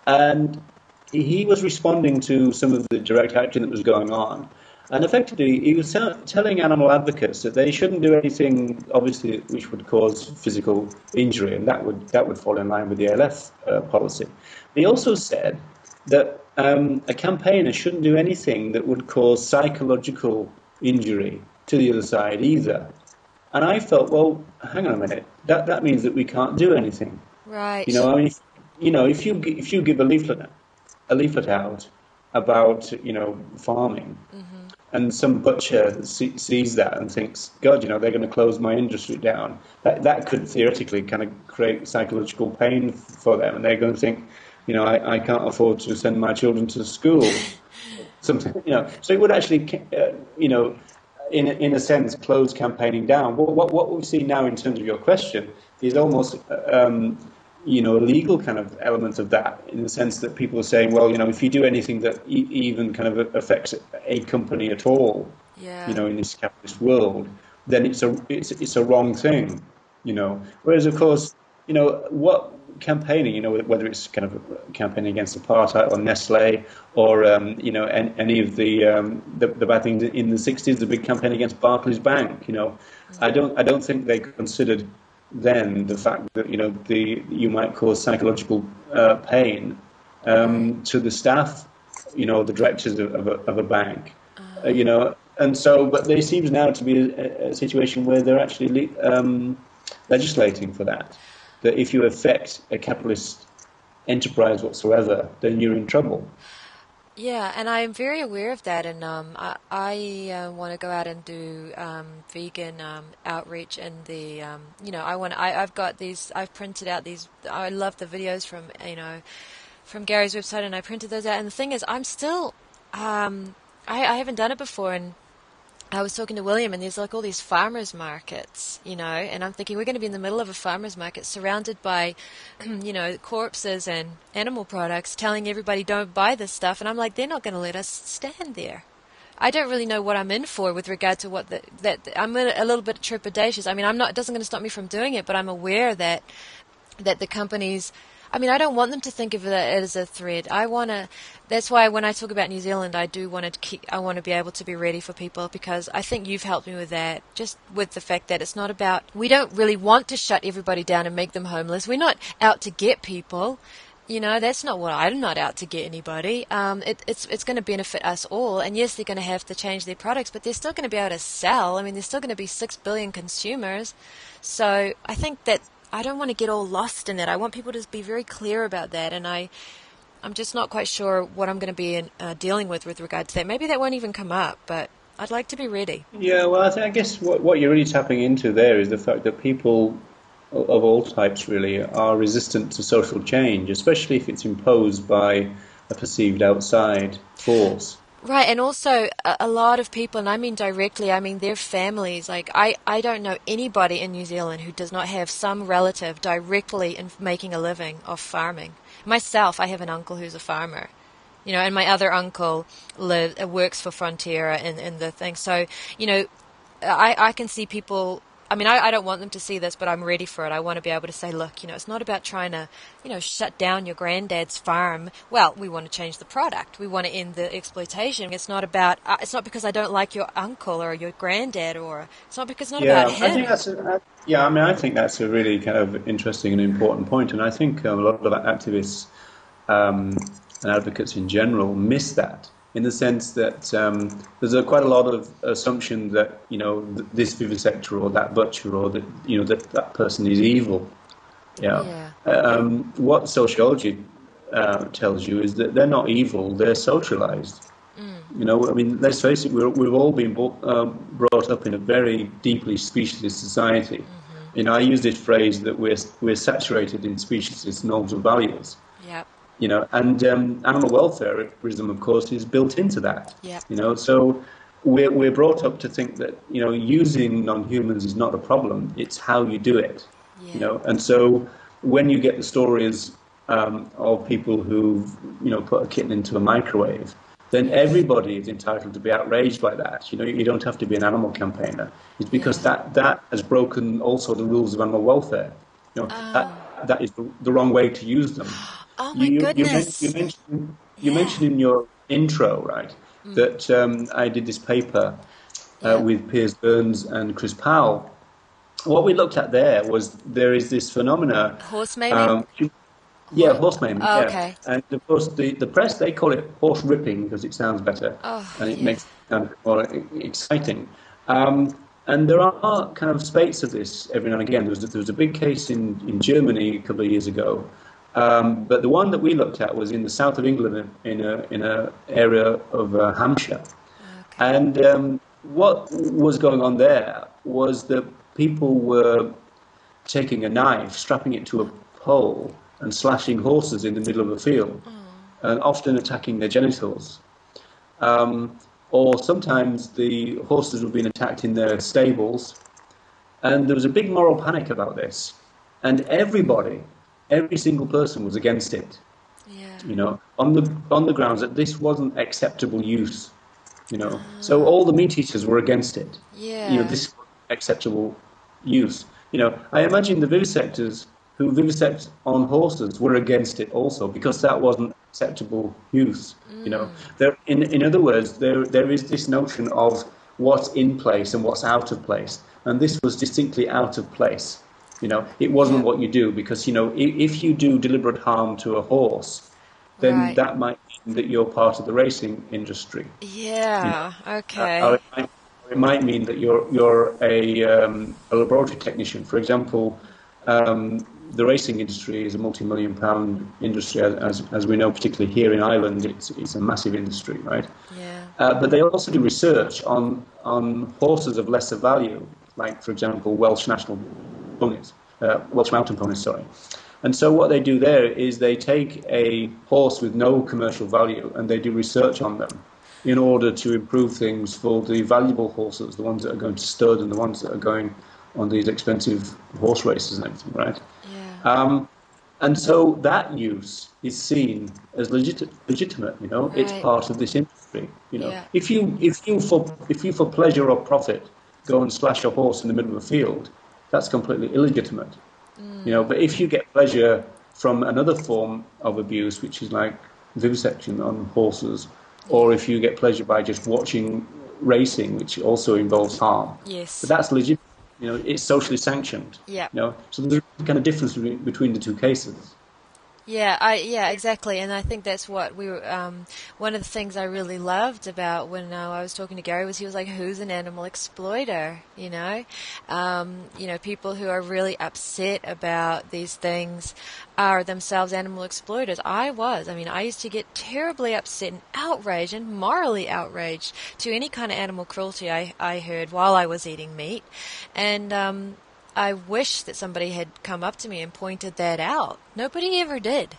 And he was responding to some of the direct action that was going on. And effectively, he was tell- telling animal advocates that they shouldn't do anything, obviously, which would cause physical injury, and that would that would fall in line with the A L F uh, policy. He also said that um, a campaigner shouldn't do anything that would cause psychological injury to the other side either. And I felt, well, hang on a minute, that that means that we can't do anything. You Right. know, I mean, if, you know, if you gi- if you give a leaflet a leaflet out about you know farming, Hmm. and some butcher see, sees that and thinks, God, you know, they're going to close my industry down. That that could theoretically kind of create psychological pain for them, and they're going to think, you know, I, I can't afford to send my children to school. Something, you know. So it would actually, uh, you know, in a- in a sense, close campaigning down. What what what we see now in terms of your question is almost. Um, you know, a legal kind of element of that, in the sense that people are saying, well, you know, if you do anything that e- even kind of affects a company at all, you Yeah. know, in this capitalist world, then it's a it's it's a wrong thing, you know. Whereas, of course, you know, what campaigning, you know, whether it's kind of campaigning against apartheid or Nestle or um, you know, any, any of the, um, the the bad things in the sixties, the big campaign against Barclays Bank, you know, I don't I don't think they considered then the fact that you know the you might cause psychological uh, pain Right. um, to the staff, you know, the directors of, of, a, of a bank, uh, Uh, you know, and so but there seems now to be a, a situation where they're actually le- um, legislating for that. That if you affect a capitalist enterprise whatsoever, then you're in trouble. Yeah, and I'm very aware of that, and um, I, I uh, want to go out and do um, vegan um, outreach, and the um, you know I want I, I've got these I've printed out these I love the videos from you know from Gary's website, and I printed those out. And the thing is, I'm still um, I, I haven't done it before, and I was talking to William, and there's like all these farmers markets, you know, and I'm thinking we're going to be in the middle of a farmers market surrounded by, you know, corpses and animal products telling everybody don't buy this stuff. And I'm like, they're not going to let us stand there. I don't really know what I'm in for with regard to what the, that I'm a, a little bit trepidatious. I mean, I'm not, it doesn't going to stop me from doing it, but I'm aware that that the companies, I mean, I don't want them to think of it as a threat. I want to, that's why when I talk about New Zealand, I do want to keep, I want to be able to be ready for people, because I think you've helped me with that, just with the fact that it's not about, we don't really want to shut everybody down and make them homeless. We're not out to get people. You know, that's not what I'm not out to get anybody. Um, it, it's it's going to benefit us all. And yes, they're going to have to change their products, but they're still going to be able to sell. I mean, there's still going to be six billion consumers. So I think that I don't want to get all lost in that. I want people to be very clear about that. And I, I'm just not quite sure what I'm going to be in, uh, dealing with with regard to that. Maybe that won't even come up, but I'd like to be ready. Yeah, well, I, th- I guess what, what you're really tapping into there is the fact that people o- of all types really are resistant to social change, especially if it's imposed by a perceived outside force. Right, and also a, a lot of people, and I mean directly, I mean their families. Like I, I don't know anybody in New Zealand who does not have some relative directly in making a living off farming. Myself, I have an uncle who's a farmer, you know, and my other uncle live, uh, works for Frontiera in, in the thing. So, you know, I, I can see people. I mean, I, I don't want them to see this, but I'm ready for it. I want to be able to say, look, you know, it's not about trying to, you know, shut down your granddad's farm. Well, we want to change the product. We want to end the exploitation. It's not about, uh, it's not because I don't like your uncle or your granddad, or it's not because it's not Yeah, about him. I think that's a, I- yeah. I mean, I think that's a really kind of interesting and important point, and I think um, a lot of activists um, and advocates in general miss that, in the sense that um, there's a, quite a lot of assumption that, you know, th- this vivisector or that butcher or that, you know, that that person is evil. Yeah. Yeah. Um, what sociology uh, tells you is that they're not evil; they're socialized. You know, I mean, let's face it, we're, we've all been bo- um, brought up in a very deeply speciesist society. You know, I use this phrase that we're we're saturated in speciesist norms and values. Yep. You know, and um, animal welfareism, of course, is built into that. Yep. You know, so we're we're brought up to think that, you know, using non-humans is not a problem; it's how you do it. Yeah. You know, and so when you get the stories um, of people who've, you know, put a kitten into a microwave, then everybody is entitled to be outraged by that. You know, you don't have to be an animal campaigner. It's because Yeah. that that has broken also the rules of animal welfare. You know, Oh. that that is the, the wrong way to use them. Oh my You, you, you, men- goodness. you mentioned you Yeah. mentioned in your intro, right, that um, I did this paper uh, Yeah. with Piers Burns and Chris Powell. What we looked at there was there is this phenomena. Horse maiming? Um, yeah, horse maiming. Oh, Yeah, okay. and of course the, the press, they call it horse ripping because it sounds better Oh, and it yeah. makes it sound more e- exciting. Um, and there are kind of spates of this every now and again. There was, there was a big case in, in Germany a couple of years ago, um, but the one that we looked at was in the south of England, in a in a area of uh, Hampshire. Okay. And um, what was going on there was that people were taking a knife, strapping it to a pole, and slashing horses in the middle of a field, and often attacking their genitals. Um, or sometimes the horses were being attacked in their stables, and there was a big moral panic about this. And everybody, every single person was against it, Yeah. you know, on the on the grounds that this wasn't acceptable use, you know. So all the meat eaters were against it. Yeah. You know, this acceptable use. You know, I imagine the vivisectors who vivisect on horses were against it also because that wasn't acceptable use. You know, there. In in other words, there there is this notion of what's in place and what's out of place, and this was distinctly out of place. You know, it wasn't Yeah. what you do because, you know, if, if you do deliberate harm to a horse, then Right. that might mean that you're part of the racing industry. Yeah. Okay. Uh, or it might, it might mean that you're you're a, um, a laboratory technician. For example, um, the racing industry is a multi-million pound industry, as as we know, particularly here in Ireland. It's it's a massive industry, right? Yeah. Uh, but they also do research on on horses of lesser value, like, for example, Welsh national ponies, uh, Welsh mountain ponies. Sorry. And so what they do there is they take a horse with no commercial value and they do research on them in order to improve things for the valuable horses, the ones that are going to stud and the ones that are going on these expensive horse races and everything, right? Yeah. Um, and so that use is seen as legit- legitimate, you know, it's Right. part of this industry, you know. Yeah. If you if you for if you for pleasure or profit go and slash a horse in the middle of a field, that's completely illegitimate. You know, but if you get pleasure from another form of abuse, which is like vivisection on horses, or if you get pleasure by just watching racing, which also involves harm, Yes. but that's legit. You know, it's socially sanctioned. Yeah. You know, so there's a kind of difference between between the two cases. Yeah, I yeah, exactly, and I think that's what we were. Um, one of the things I really loved about when uh, I was talking to Gary was he was like, "Who's an animal exploiter?" You know, um, you know, people who are really upset about these things are themselves animal exploiters. I was. I mean, I used to get terribly upset and outraged and morally outraged to any kind of animal cruelty I I heard while I was eating meat, and. Um, I wish that somebody had come up to me and pointed that out. Nobody ever did.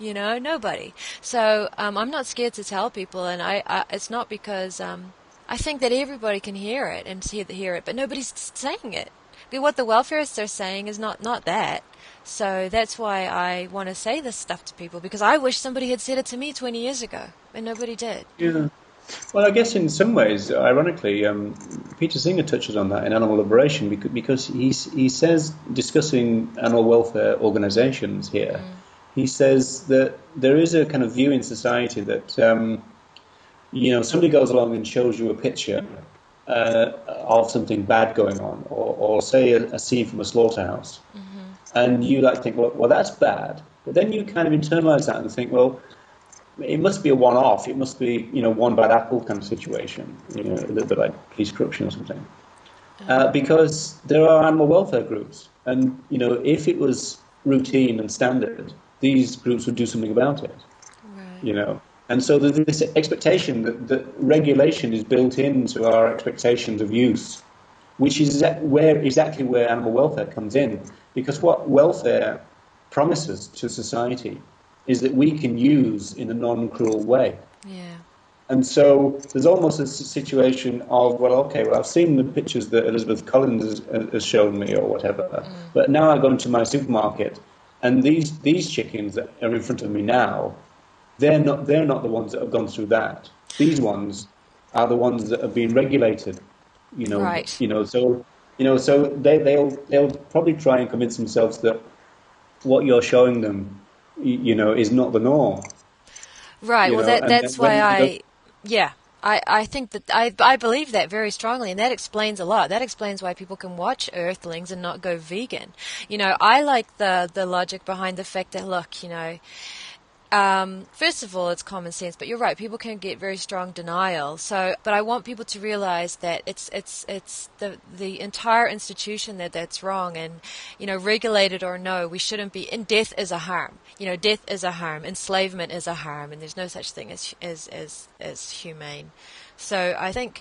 You know, nobody. So um, I'm not scared to tell people, and I, I it's not because um, I think that everybody can hear it and see hear it, but nobody's saying it. But what the welfarists are saying is not, not that. So that's why I want to say this stuff to people, because I wish somebody had said it to me twenty years ago, and nobody did. Yeah. Well, I guess in some ways, ironically, um, Peter Singer touches on that in Animal Liberation, because, because he, he says, discussing animal welfare organizations here, mm. he says that there is a kind of view in society that, um, you know, somebody goes along and shows you a picture uh, of something bad going on, or, or say a, a scene from a slaughterhouse, mm-hmm. and you like think, well, well, that's bad. But then you kind of internalize that and think, well, it must be a one-off. It must be, you know, one bad apple kind of situation, you know, a little bit like police corruption or something. Uh, because there are animal welfare groups, and you know, if it was routine and standard, these groups would do something about it. Right. You know, and so there's this expectation that, that regulation is built into our expectations of use, which is where exactly where animal welfare comes in. Because what welfare promises to society is that we can use in a non-cruel way. Yeah. And so there's almost a situation of, well, okay, well, I've seen the pictures that Elizabeth Collins has, has shown me or whatever, mm. but now I go into my supermarket, and these these chickens that are in front of me now, they're not they're not the ones that have gone through that. These ones are the ones that have been regulated, you know. Right. You know, so you know, so they they'll they'll probably try and convince themselves that what you're showing them, you know, is not the norm. Right. You well, know, that that's why when, I, you know, yeah, I, I think that I I believe that very strongly, and that explains a lot. That explains why people can watch Earthlings and not go vegan. You know, I like the the logic behind the fact that, look, you know, Um, first of all, it's common sense, but you're right. People can get very strong denial. So, but I want people to realize that it's it's it's the the entire institution that that's wrong, and you know, regulated or no, we shouldn't be. And death is a harm. You know, death is a harm. Enslavement is a harm, and there's no such thing as as as as humane. So, I think,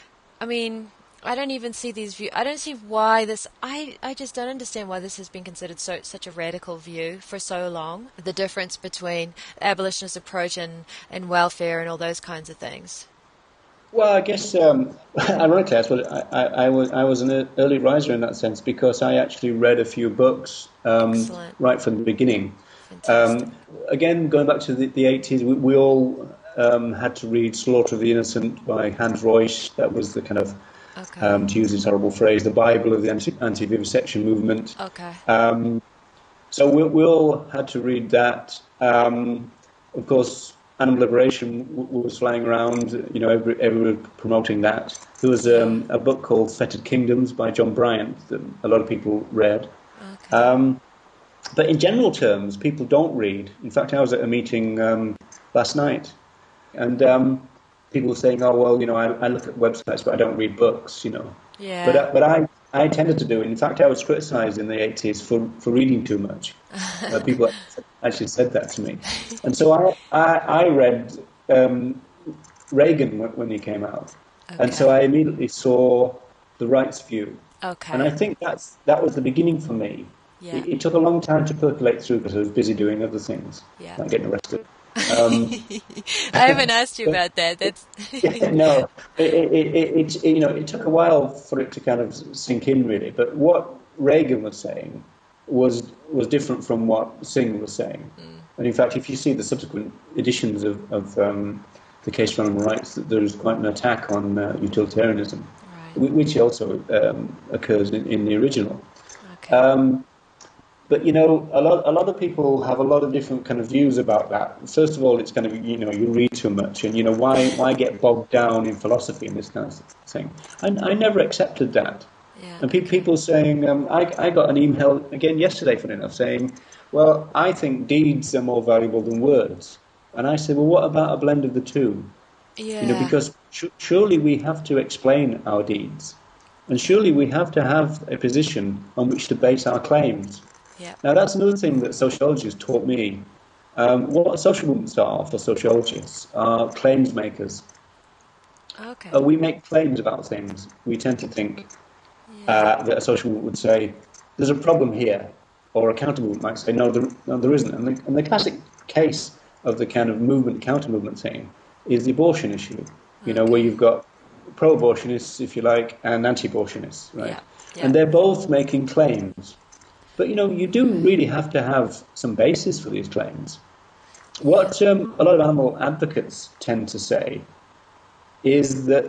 I mean, I don't even see these views. I don't see why this. I, I just don't understand why this has been considered so such a radical view for so long. The difference between abolitionist approach and, and welfare and all those kinds of things. Well, I guess um, ironically, I suppose I, I, I was I was an early riser in that sense, because I actually read a few books um, right from the beginning. Um, again, going back to the, the eighties, we, we all um, had to read "Slaughter of the Innocent" by Hans Reusch. That was the kind of Okay. Um, to use this horrible phrase, the Bible of the anti- anti-vivisection movement. Okay. Um, so we, we all had to read that. Um, of course, Animal Liberation w- was flying around, you know, every, everyone promoting that. There was um, a book called Fettered Kingdoms by John Bryant that a lot of people read. Okay. Um, but in general terms, people don't read. In fact, I was at a meeting um, last night, and Um, people were saying, oh, well, you know, I, I look at websites, but I don't read books, you know. Yeah. But, uh, but I, I tended to do it. In fact, I was criticised in the eighties for, for reading too much. Uh, people actually said that to me. And so I, I, I read um, Reagan when, when he came out. Okay. And so I immediately saw the rights view. Okay. And I think that's that was the beginning for me. Yeah. It, it took a long time to percolate through, because I was busy doing other things, yeah. like getting arrested. Um, I haven't asked you about that. That's yeah, no, it, it, it, it, you know, it took a while for it to kind of sink in, really. But what Reagan was saying was was different from what Singh was saying. Mm. And in fact, if you see the subsequent editions of, of um, the Case for Animal Rights, there's quite an attack on uh, utilitarianism, right. which also um, occurs in, in the original. Okay. Um, But, you know, a lot a lot of people have a lot of different kind of views about that. First of all, it's kind of, you know, you read too much, and, you know, why why get bogged down in philosophy and this kind of thing? I, I never accepted that. Yeah. And pe- people saying, um, I, I got an email again yesterday, funny enough, saying, well, I think deeds are more valuable than words. And I said, well, what about a blend of the two? Yeah. You know, because sh- surely we have to explain our deeds. And surely we have to have a position on which to base our claims. Yeah. Now, that's another thing that sociologists taught me. Um, what social movements are for sociologists are claims makers. Okay. Uh, we make claims about things. We tend to think yeah. uh, that a social movement would say, there's a problem here. Or a counter movement might say, no, there, no, there isn't. And the, and the classic case of the kind of movement, counter-movement thing is the abortion issue, you know, where you've got pro-abortionists, if you like, and anti-abortionists, right? Yeah. Yeah. And they're both making claims. But, you know, you do really have to have some basis for these claims. What um, a lot of animal advocates tend to say is that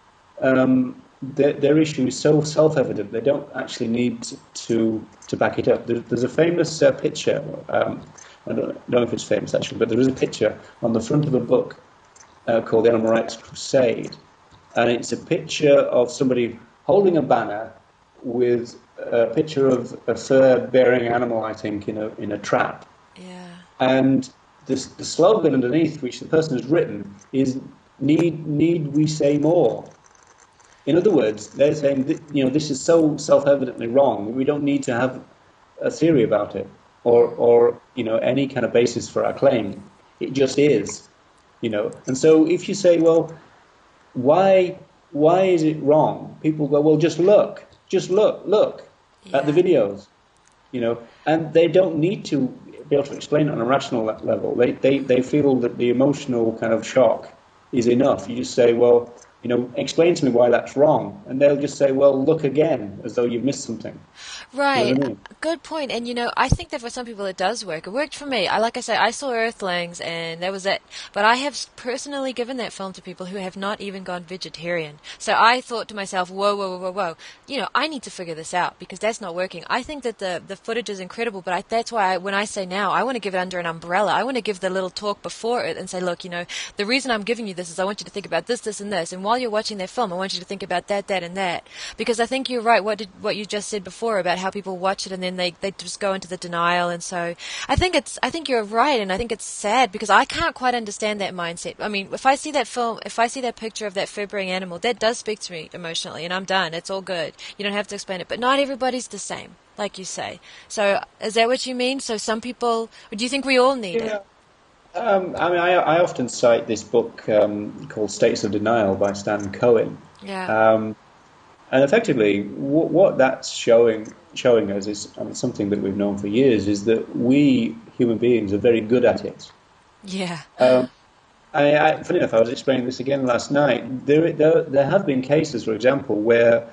um, their, their issue is so self-evident they don't actually need to to back it up. There, there's a famous uh, picture, um, I don't know if it's famous actually, but there is a picture on the front of a book uh, called The Animal Rights Crusade, and it's a picture of somebody holding a banner with a picture of a fur-bearing animal, I think, in a in a trap. Yeah. And this, the slogan underneath, which the person has written, is "Need need we say more?" In other words, they're saying that, you know, this is so self-evidently wrong. We don't need to have a theory about it, or or you know, any kind of basis for our claim. It just is, you know. And so, if you say, well, why why is it wrong? People go, well, just look, just look, look Yeah. at the videos, you know, and they don't need to be able to explain it on a rational le- level. They, they they feel that the emotional kind of shock is enough. You just say, well, you know, explain to me why that's wrong, and they'll just say, well, look again, as though you've missed something. Right. You know what I mean? Good point. And, you know, I think that for some people it does work. It worked for me. I, like I say, I saw Earthlings and that was it. But I have personally given that film to people who have not even gone vegetarian. So I thought to myself, whoa, whoa, whoa, whoa, whoa. You know, I need to figure this out because that's not working. I think that the, the footage is incredible, but I, that's why I, when I say now, I want to give it under an umbrella. I want to give the little talk before it and say, look, you know, the reason I'm giving you this is I want you to think about this, this, and this. And while you're watching that film, I want you to think about that, that, and that. Because I think you're right, what did, what you just said before about how people watch it and then they, they just go into the denial. And so I think it's, I think you're right, and I think it's sad because I can't quite understand that mindset. I mean, if I see that film, if I see that picture of that fur-bearing animal, that does speak to me emotionally, and I'm done. It's all good. You don't have to explain it. But not everybody's the same, like you say. So is that what you mean? So some people, or do you think we all need Yeah. it? Um, I mean, I, I often cite this book um, called States of Denial by Stan Cohen. Yeah. Um, and effectively, w- what that's showing showing us is, I mean, something that we've known for years, is that we human beings are very good at it. Yeah. Um, I, I, funny enough, I was explaining this again last night. There, there, there have been cases, for example, where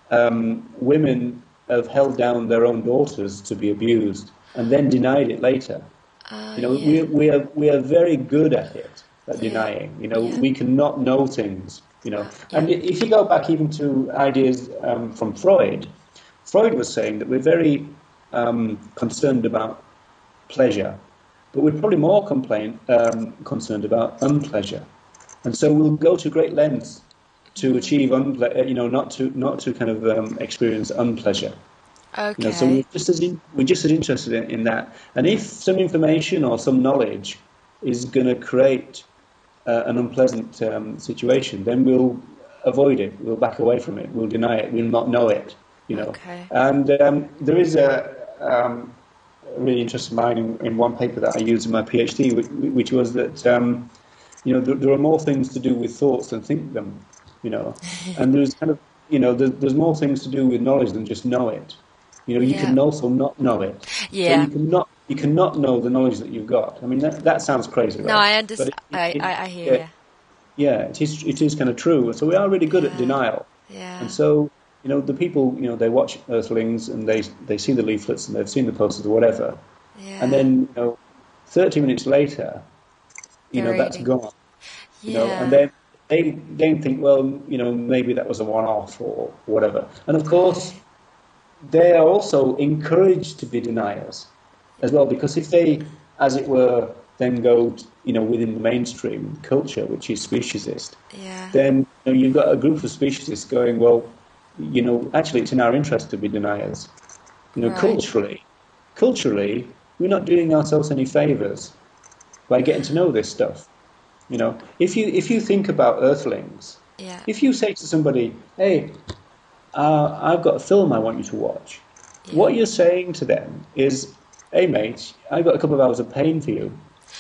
um, women have held down their own daughters to be abused and then denied it later. Uh, You know, yeah. we we are we are very good at it, at Yeah. denying. You know, Yeah. we cannot know things. You know, and i- if you go back even to ideas um, from Freud, Freud was saying that we're very um, concerned about pleasure, but we're probably more complain, um, concerned about unpleasure, and so we'll go to great lengths to achieve unple- you know, not to not to kind of um, experience unpleasure. Okay. You know, so we're just as in, we're just as interested in, in that. And if some information or some knowledge is going to create uh, an unpleasant um, situation, then we'll avoid it. We'll back away from it. We'll deny it. We'll not know it. You know. Okay. And um, there is a, um, a really interesting line in, in one paper that I used in my PhD, which, which was that um, you know there, there are more things to do with thoughts than think them. You know, and there's kind of you know there, there's more things to do with knowledge than just know it. You know, you Yeah. can also not know it. Yeah. So you cannot you cannot know the knowledge that you've got. I mean, that, that sounds crazy, right? No, I But understand. it- I, it- I, I hear yeah, you. yeah, it is it is kind of true. So we are really good Yeah. at denial. Yeah. And so, you know, the people, you know, they watch Earthlings and they they see the leaflets and they've seen the posters or whatever. Yeah. And then, you know, thirty minutes later, you They're know, that's eating. gone. You know, Yeah. and then they then think, well, you know, maybe that was a one-off or whatever. And of course, Right. they are also encouraged to be deniers as well, because if they, as it were, then go, t- you know, within the mainstream culture, which is speciesist, Yeah. then you know, you've got a group of speciesists going, well, you know, actually it's in our interest to be deniers. You know, Right. culturally, culturally, we're not doing ourselves any favours by getting to know this stuff. You know, if you if you think about Earthlings, Yeah. if you say to somebody, hey, uh, I've got a film I want you to watch, Yeah. what you're saying to them is, hey, mate, I've got a couple of hours of pain for you.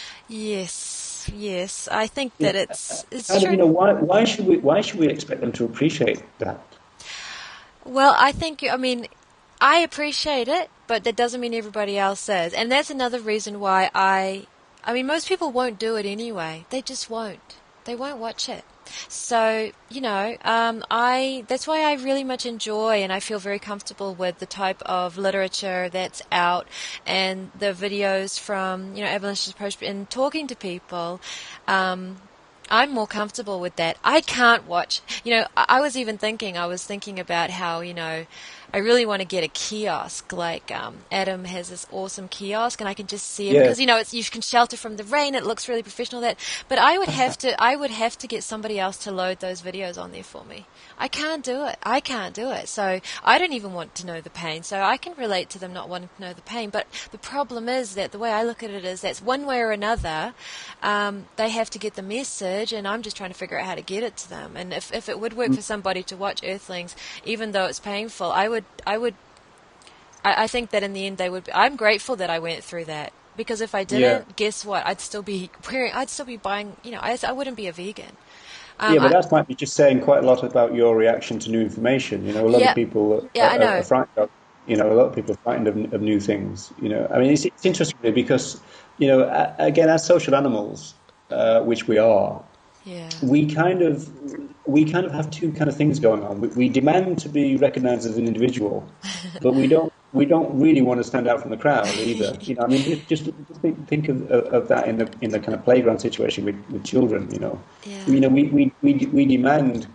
Yes. Yes. I think You that know, it's it's and, true. you know, why, why should we why should we expect them to appreciate that? Well, I think, I mean, I appreciate it, but that doesn't mean everybody else does. And that's another reason why I I mean, most people won't do it anyway. They just won't. They won't watch it. So, you know, um, I that's why I really much enjoy and I feel very comfortable with the type of literature that's out and the videos from, you know, Abolitionist Approach and talking to people. Um, I'm more comfortable with that. I can't watch, you know, I, I was even thinking, I was thinking about how, you know, I really want to get a kiosk. Like um, Adam has this awesome kiosk, and I can just see it Yeah. because you know it's you can shelter from the rain. It looks really professional. That, but I would have to I would have to get somebody else to load those videos on there for me. I can't do it. I can't do it. So I don't even want to know the pain. So I can relate to them not wanting to know the pain. But the problem is that the way I look at it is that's one way or another, um, they have to get the message, and I'm just trying to figure out how to get it to them. And if if it would work for somebody to watch Earthlings, even though it's painful, I would. I would, I, I think that in the end they would. Be, I'm grateful that I went through that because if I didn't, Yeah. guess what? I'd still be wearing. I'd still be buying. You know, I, I wouldn't be a vegan. Um, Yeah, but I, that might be just saying quite a lot about your reaction to new information. You know, a lot yeah, of people yeah, are, I are, know. are frightened of, you know, a lot of people are frightened of, of new things. You know, I mean, it's, it's interesting because, you know, a- again, as social animals, uh, which we are, Yeah, we kind of we kind of have two kind of things going on. We, we demand to be recognised as an individual, but we don't we don't really want to stand out from the crowd either. You know, I mean, just, just think, think of, of that in the in the kind of playground situation with, with children. You know, yeah. you know, we, we, we, we demand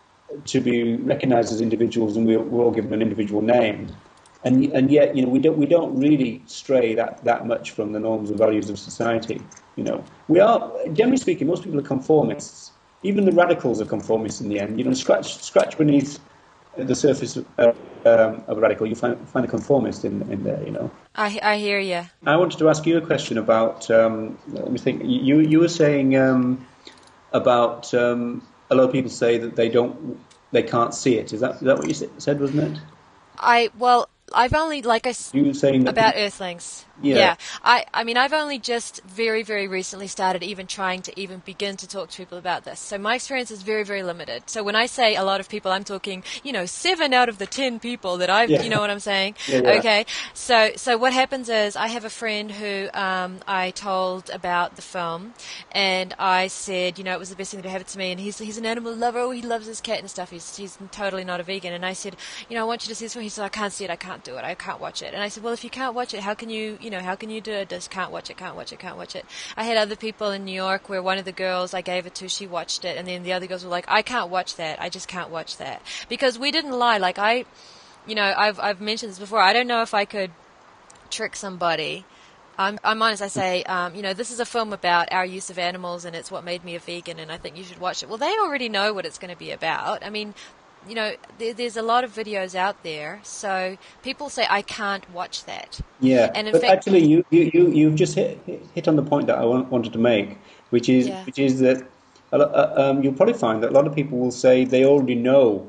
to be recognised as individuals, and we're, we're all given an individual name. And and yet, you know, we don't we don't really stray that, that much from the norms and values of society. You know, we are, generally speaking, most people are conformists. Even the radicals are conformists in the end. You know, scratch scratch beneath the surface of, uh, um, of a radical, you find find a conformist in in there. You know. I I hear you. I wanted to ask you a question about. Um, let me think. You you were saying um, about um, a lot of people say that they don't, they can't see it. Is that is that what you said, wasn't it? I well, I've only like I. s- You were saying that. About Earthlings. Yeah. Yeah. I, I mean, I've only just very, very recently started even trying to even begin to talk to people about this. So my experience is very, very limited. So when I say a lot of people, I'm talking, you know, seven out of the ten people that I've, Yeah. you know what I'm saying? Yeah, yeah. Okay. So, so what happens is I have a friend who um, I told about the film, and I said, you know, it was the best thing to have it to me, and he's he's an animal lover. Oh, he loves his cat and stuff. He's he's totally not a vegan. And I said, you know, I want you to see this film. He said, I can't see it. I can't do it. I can't watch it. And I said, well, if you can't watch it, how can you, you know, how can you do it? Just can't watch it, can't watch it, can't watch it. I had other people in New York where one of the girls I gave it to, she watched it, and then the other girls were like, I can't watch that. I just can't watch that. Because we didn't lie. Like I, you know, I've I've mentioned this before. I don't know if I could trick somebody. I'm, I'm honest. I say, um, you know, this is a film about our use of animals, and it's what made me a vegan, and I think you should watch it. Well, they already know what it's going to be about. I mean, you know, there, there's a lot of videos out there, so people say I can't watch that. Yeah, And in but fact, actually, you you you you've just hit hit on the point that I want, wanted to make, which is yeah, which is that a lo- uh, um, you'll probably find that a lot of people will say they already know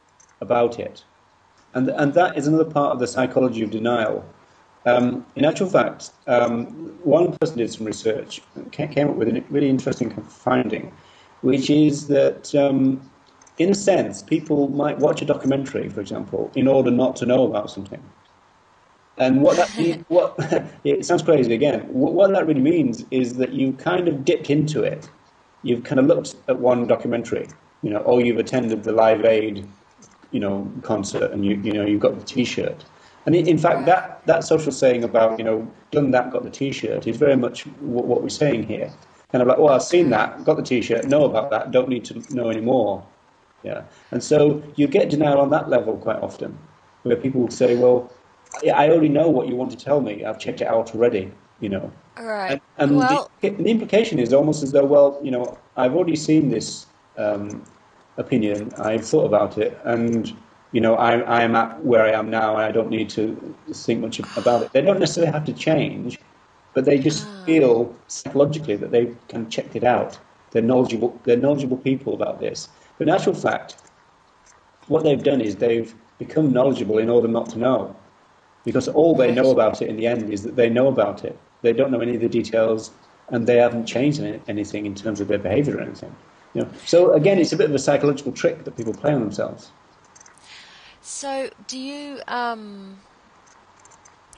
about it, and and that is another part of the psychology of denial. Um, in actual fact, um, one person did some research and ca- came up with a really interesting finding, which is that, um, in a sense, people might watch a documentary, for example, in order not to know about something. And what that mean- what it sounds crazy again. What, what that really means is that you kind of dipped into it. You've kind of looked at one documentary, you know, or you've attended the Live Aid, you know, concert, and you you know you've got the T-shirt. And in in fact, right. that, that social saying about, you know, done that, got the T-shirt is very much what, what we're saying here. Kind of like, well, I've seen Okay. that, got the T-shirt, know about that, don't need to know anymore. Yeah. And so you get denial on that level quite often, where people will say, well, I I already know what you want to tell me. I've checked it out already, you know. All right. And, and the, Well, the implication is almost as though, well, you know, I've already seen this um, opinion. I've thought about it, and you know, I, I'm at where I am now, and I don't need to think much about it. They don't necessarily have to change, but they just ah, feel psychologically that they've kind of checked it out. They're knowledgeable. They're knowledgeable people about this. But in actual fact, what they've done is they've become knowledgeable in order not to know, because all they know right. about it in the end is that they know about it. They don't know any of the details, and they haven't changed any, anything in terms of their behaviour or anything. You know. So again, Right. it's a bit of a psychological trick that people play on themselves. So, do you um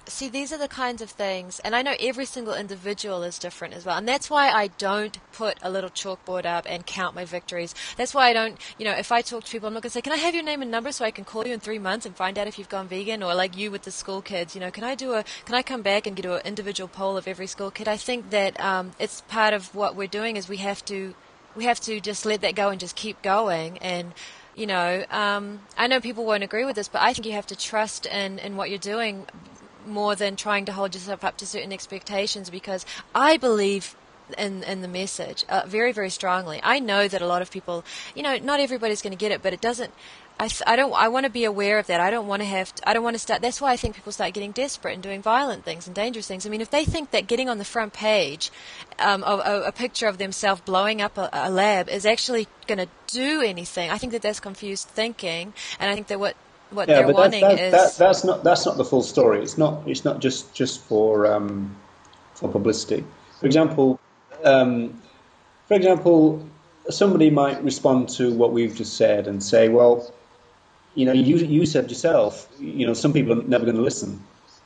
see, these are the kinds of things, and I know every single individual is different as well, and that's why I don't put a little chalkboard up and count my victories. That's why I don't, you know, if I talk to people, I'm not going to say, can I have your name and number so I can call you in three months and find out if you've gone vegan, or like you with the school kids, you know, can I do a, can I come back and get an individual poll of every school kid? I think that um, it's part of what we're doing is we have to, we have to just let that go and just keep going. And you know, um, I know people won't agree with this, but I think you have to trust in, in what you're doing more than trying to hold yourself up to certain expectations, because I believe in in the message uh, very, very strongly. I know that a lot of people, you know, not everybody's going to get it, but it doesn't. I, I don't. I want to be aware of that. I don't want to have. To, I don't want to start. That's why I think people start getting desperate and doing violent things and dangerous things. I mean, if they think that getting on the front page um, of a, a picture of themselves blowing up a, a lab is actually going to do anything, I think that that's confused thinking. And I think that what what yeah, they're but wanting that, that, is that, that's not that's not the full story. It's not it's not just just for um, for publicity. For example, um, for example, somebody might respond to what we've just said and say, well, you know, you you said yourself, you know, some people are never going to listen,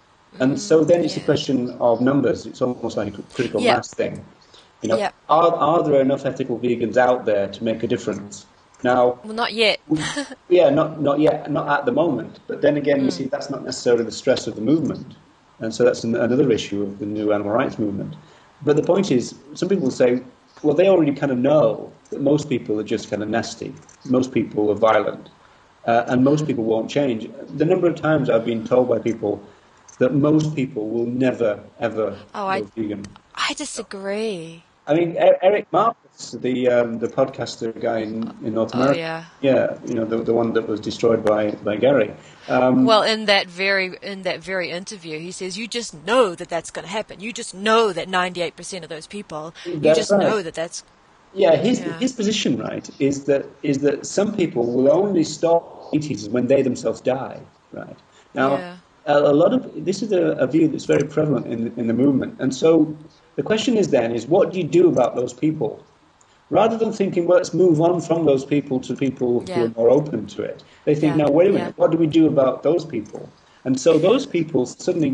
and so then it's yeah. a question of numbers. It's almost like a critical Yeah. mass thing. You know, Yeah. are are there enough ethical vegans out there to make a difference? Now, Well, not yet. yeah, not not yet, not at the moment. But then again, you see, that's not necessarily the stress of the movement, and so that's an, another issue of the new animal rights movement. But the point is, some people say, well, they already kind of know that most people are just kind of nasty. Most people are violent. Uh, and most people won't change. The number of times I've been told by people that most people will never, ever Oh, go I vegan. I disagree. I mean, E- Eric Marcus, the um, the podcaster guy in, in North Oh, America, yeah. yeah, you know, the the one that was destroyed by by Gary. Um, Well, in that very in that very interview, he says, "You just know that that's going to happen. You just know that ninety-eight percent of those people. You That's just right. know that that's." Yeah, his Yeah. his position, right, is that is that some people will only stop eating when they themselves die, right? Now, Yeah. a, a lot of this is a, a view that's very prevalent in the, in the movement, and so the question is then is what do you do about those people? Rather than thinking, well, let's move on from those people to people who Yeah. are more open to it, they think, Yeah. now wait a Yeah. minute, what do we do about those people? And so those people suddenly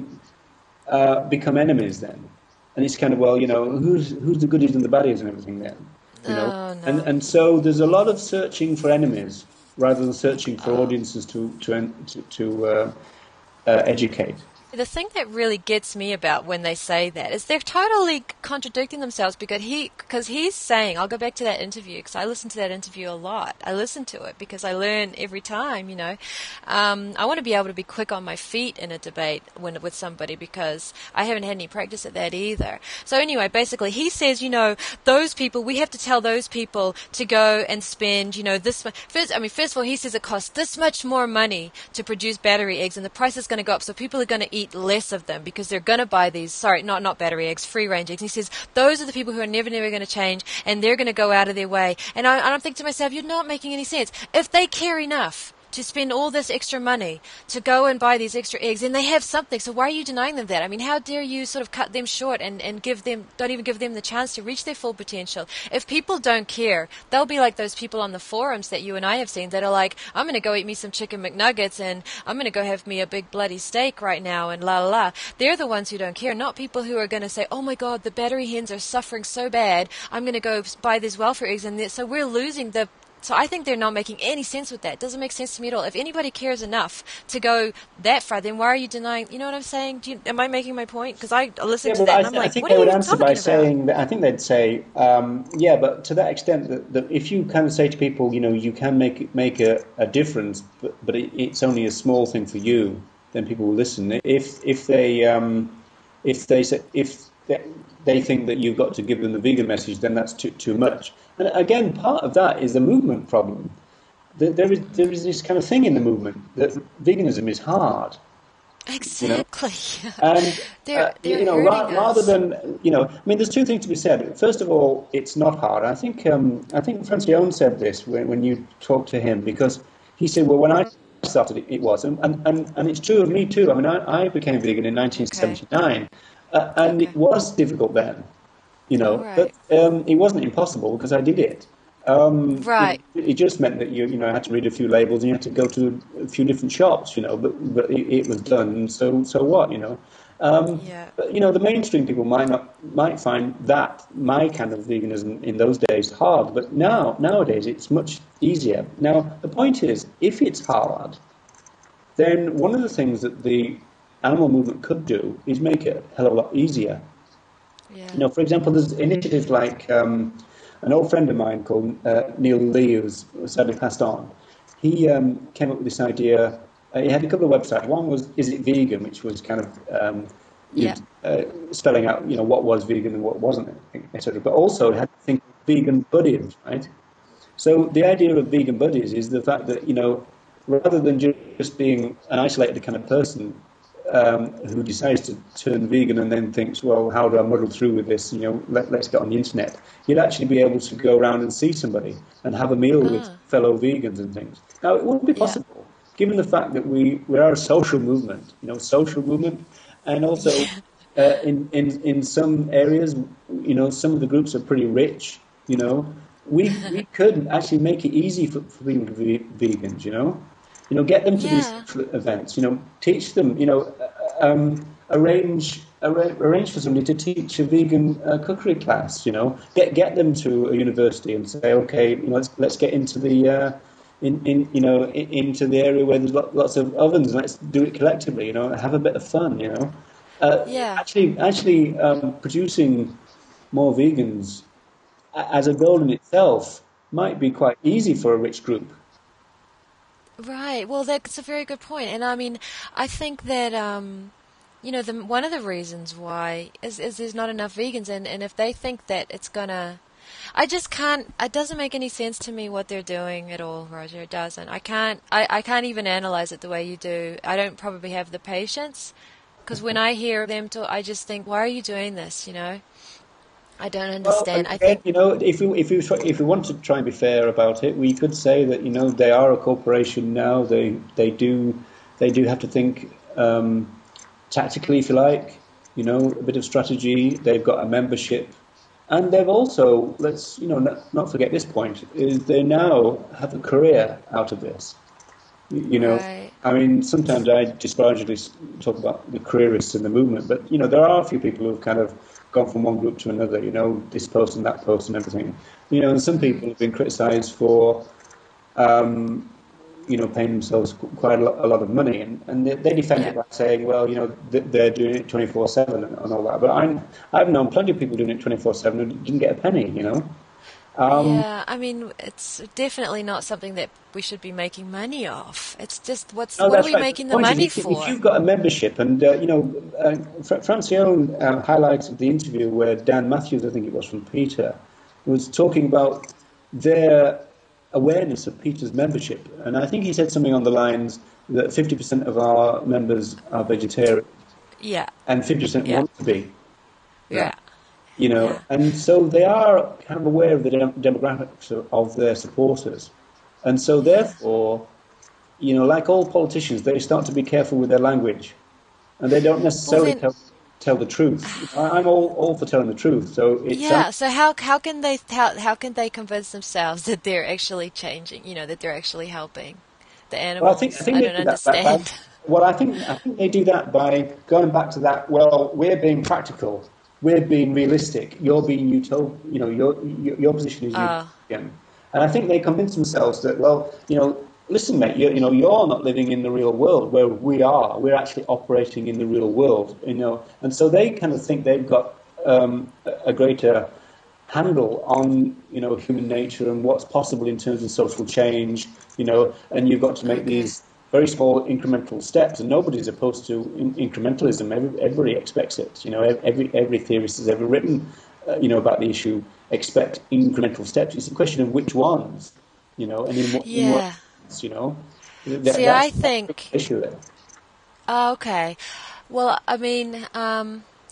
uh, become enemies then, and it's kind of, well, you know, who's who's the goodies and the baddies and everything then. You know, Oh, no. and and so there's a lot of searching for enemies rather than searching for Oh. audiences to to to, to uh, uh, educate. The thing that really gets me about when they say that is they're totally contradicting themselves, because he because he's saying, I'll go back to that interview because I listen to that interview a lot. I listen to it because I learn every time, you know. Um, I want to be able to be quick on my feet in a debate when with somebody, because I haven't had any practice at that either. So anyway, basically he says, you know, those people, we have to tell those people to go and spend, you know, this much. First, I mean, first of all, he says it costs this much more money to produce battery eggs, and the price is going to go up, so people are going to eat less of them because they're going to buy these, sorry, not not battery eggs, free range eggs. And he says those are the people who are never, never going to change, and they're going to go out of their way. And I, and I'm thinking to myself, you're not making any sense. If they care enough to spend all this extra money to go and buy these extra eggs, and they have something, so why are you denying them that? I mean, how dare you sort of cut them short and, and give them, don't even give them the chance to reach their full potential? If people don't care, they'll be like those people on the forums that you and I have seen that are like, I'm going to go eat me some chicken McNuggets, and I'm going to go have me a big bloody steak right now, and la la la. They're the ones who don't care, not people who are going to say, oh my God, the battery hens are suffering so bad, I'm going to go buy these welfare eggs, and so we're losing the. So I think they're not making any sense with that. It doesn't make sense to me at all. If anybody cares enough to go that far, then why are you denying? You know what I'm saying? Do you, am I making my point? Because I listen Yeah, to but that I, and I'm th- I like, think what they are would you answer talking by about? saying that. I think they'd say, um, yeah, but to that extent, that, that if you kind of say to people, you know, you can make make a, a difference, but, but it, it's only a small thing for you, then people will listen. If if they um, if they say, if they, they think that you've got to give them the vegan message, then that's too too much. And again, part of that is the movement problem. There is there is this kind of thing in the movement that veganism is hard. Exactly. You know? And they're uh, they're you know, hurting ra- rather us. than you know, I mean, there's two things to be said. First of all, it's not hard. I think um, I think Francione said this when, when you talked to him, because he said, well, when I started, it, it was, and, and, and, and it's true of me too. I mean, I, I became vegan in Okay. nineteen seventy-nine, uh, and Okay. it was difficult then, you All know, but right. um, it wasn't impossible because I did it. Um, Right. it, it just meant that you, you know, had to read a few labels and you had to go to a few different shops, you know. But, but it, it was done, and so so what, you know. Um, Yeah. but you know, the mainstream people might not might find that my kind of veganism in those days hard, but now nowadays it's much easier. Now the point is, if it's hard, then one of the things that the animal movement could do is make it a hell of a lot easier. Yeah. You know, for example, there's initiatives like um, an old friend of mine called uh, Neil Lee, who's sadly passed on. He um, came up with this idea. Uh, he had a couple of websites. One was "Is It Vegan?", which was kind of um, you Yeah. know, uh, spelling out, you know, what was vegan and what wasn't, et cetera. But also, it had to think of vegan buddies, right? So the idea of vegan buddies is the fact that, you know, rather than just being an isolated kind of person um, who decides to turn vegan and then thinks, well, how do I muddle through with this? You know, let, let's get on the internet. You'd actually be able to go around and see somebody and have a meal with Ah. fellow vegans and things. Now, it wouldn't be Yeah. possible, given the fact that we, we are a social movement, you know, social movement, and also uh, in, in, in some areas, you know, some of the groups are pretty rich, you know. We we could actually make it easy for, for people to be vegans, you know. You know, get them to these Yeah. events. You know, teach them. You know, um, arrange arra- arrange for somebody to teach a vegan uh, cookery class. You know, get get them to a university and say, okay, you know, let's let's get into the uh, in, in you know in, into the area where there's lo- lots of ovens, and let's do it collectively. You know, have a bit of fun. You know, uh, Yeah. actually actually um, producing more vegans as a goal in itself might be quite easy for a rich group. Right. Well, that's a very good point. And I mean, I think that um, you know, the one of the reasons why is is there's not enough vegans, and and if they think that it's gonna, I just can't. It doesn't make any sense to me what they're doing at all, Roger. It doesn't. I can't. I I can't even analyze it the way you do. I don't probably have the patience, because when I hear them talk, I just think, why are you doing this? You know, I don't Well, understand. I again, think. you know, if we if we if we want to try and be fair about it, we could say that, you know, they are a corporation now. They they do they do have to think um, tactically, if you like. You know, a bit of strategy. They've got a membership, and they've also, let's, you know, not, not forget this point, is they now have a career out of this. You know, Right. I mean, sometimes I disparagingly talk about the careerists in the movement, but, you know, there are a few people who've kind of gone from one group to another, you know, this post and that post and everything. You know, and some people have been criticised for, um, you know, paying themselves quite a lot, a lot of money, and, and they, they defend Yeah. it by saying, well, you know, they're doing it twenty-four seven and, and all that. But I'm, I've known plenty of people doing it twenty-four seven who didn't get a penny, you know. Um, Yeah, I mean, it's definitely not something that we should be making money off. It's just what's No, what are that's we right. making The the point is, money if, if for? you've got a membership, and uh, you know, uh, Fra- Francione uh, highlighted the interview where Dan Matthews, I think it was from Peter, was talking about their awareness of Peter's membership, and I think he said something on the lines that fifty percent of our members are vegetarian, Yeah, and fifty percent yeah, want to be. yeah, You know, yeah. and so they are kind of aware of the dem- demographics of, of their supporters, and so Yeah. therefore, you know, like all politicians, they start to be careful with their language, and they don't Well necessarily then, tell tell the truth. You know, I- I'm all, all for telling the truth, so it sounds. yeah. So how how can they how how can they convince themselves that they're actually changing? You know, that they're actually helping the Well, I think I animals? think I they don't do that by, by understand. well, I think I think they do that by going back to that. Well, we're being practical, we're being realistic. You're being utop, you know, your your, your position is Oh, utopian, and I think they convince themselves that, well, you know, listen, mate, you, you know, you're not living in the real world where we are. We're actually operating in the real world, you know, and so they kind of think they've got um, a a greater handle on, you know, human nature and what's possible in terms of social change, you know, and you've got to make okay. these very small incremental steps, and nobody's opposed to in- incrementalism. Every, everybody expects it. You know, every every theorist has ever written, uh, you know, about the issue expect incremental steps. It's a question of which ones, you know, and in what in what, Yeah. you know, that, See, that's I that's the think issue there. okay. Well, I mean, um,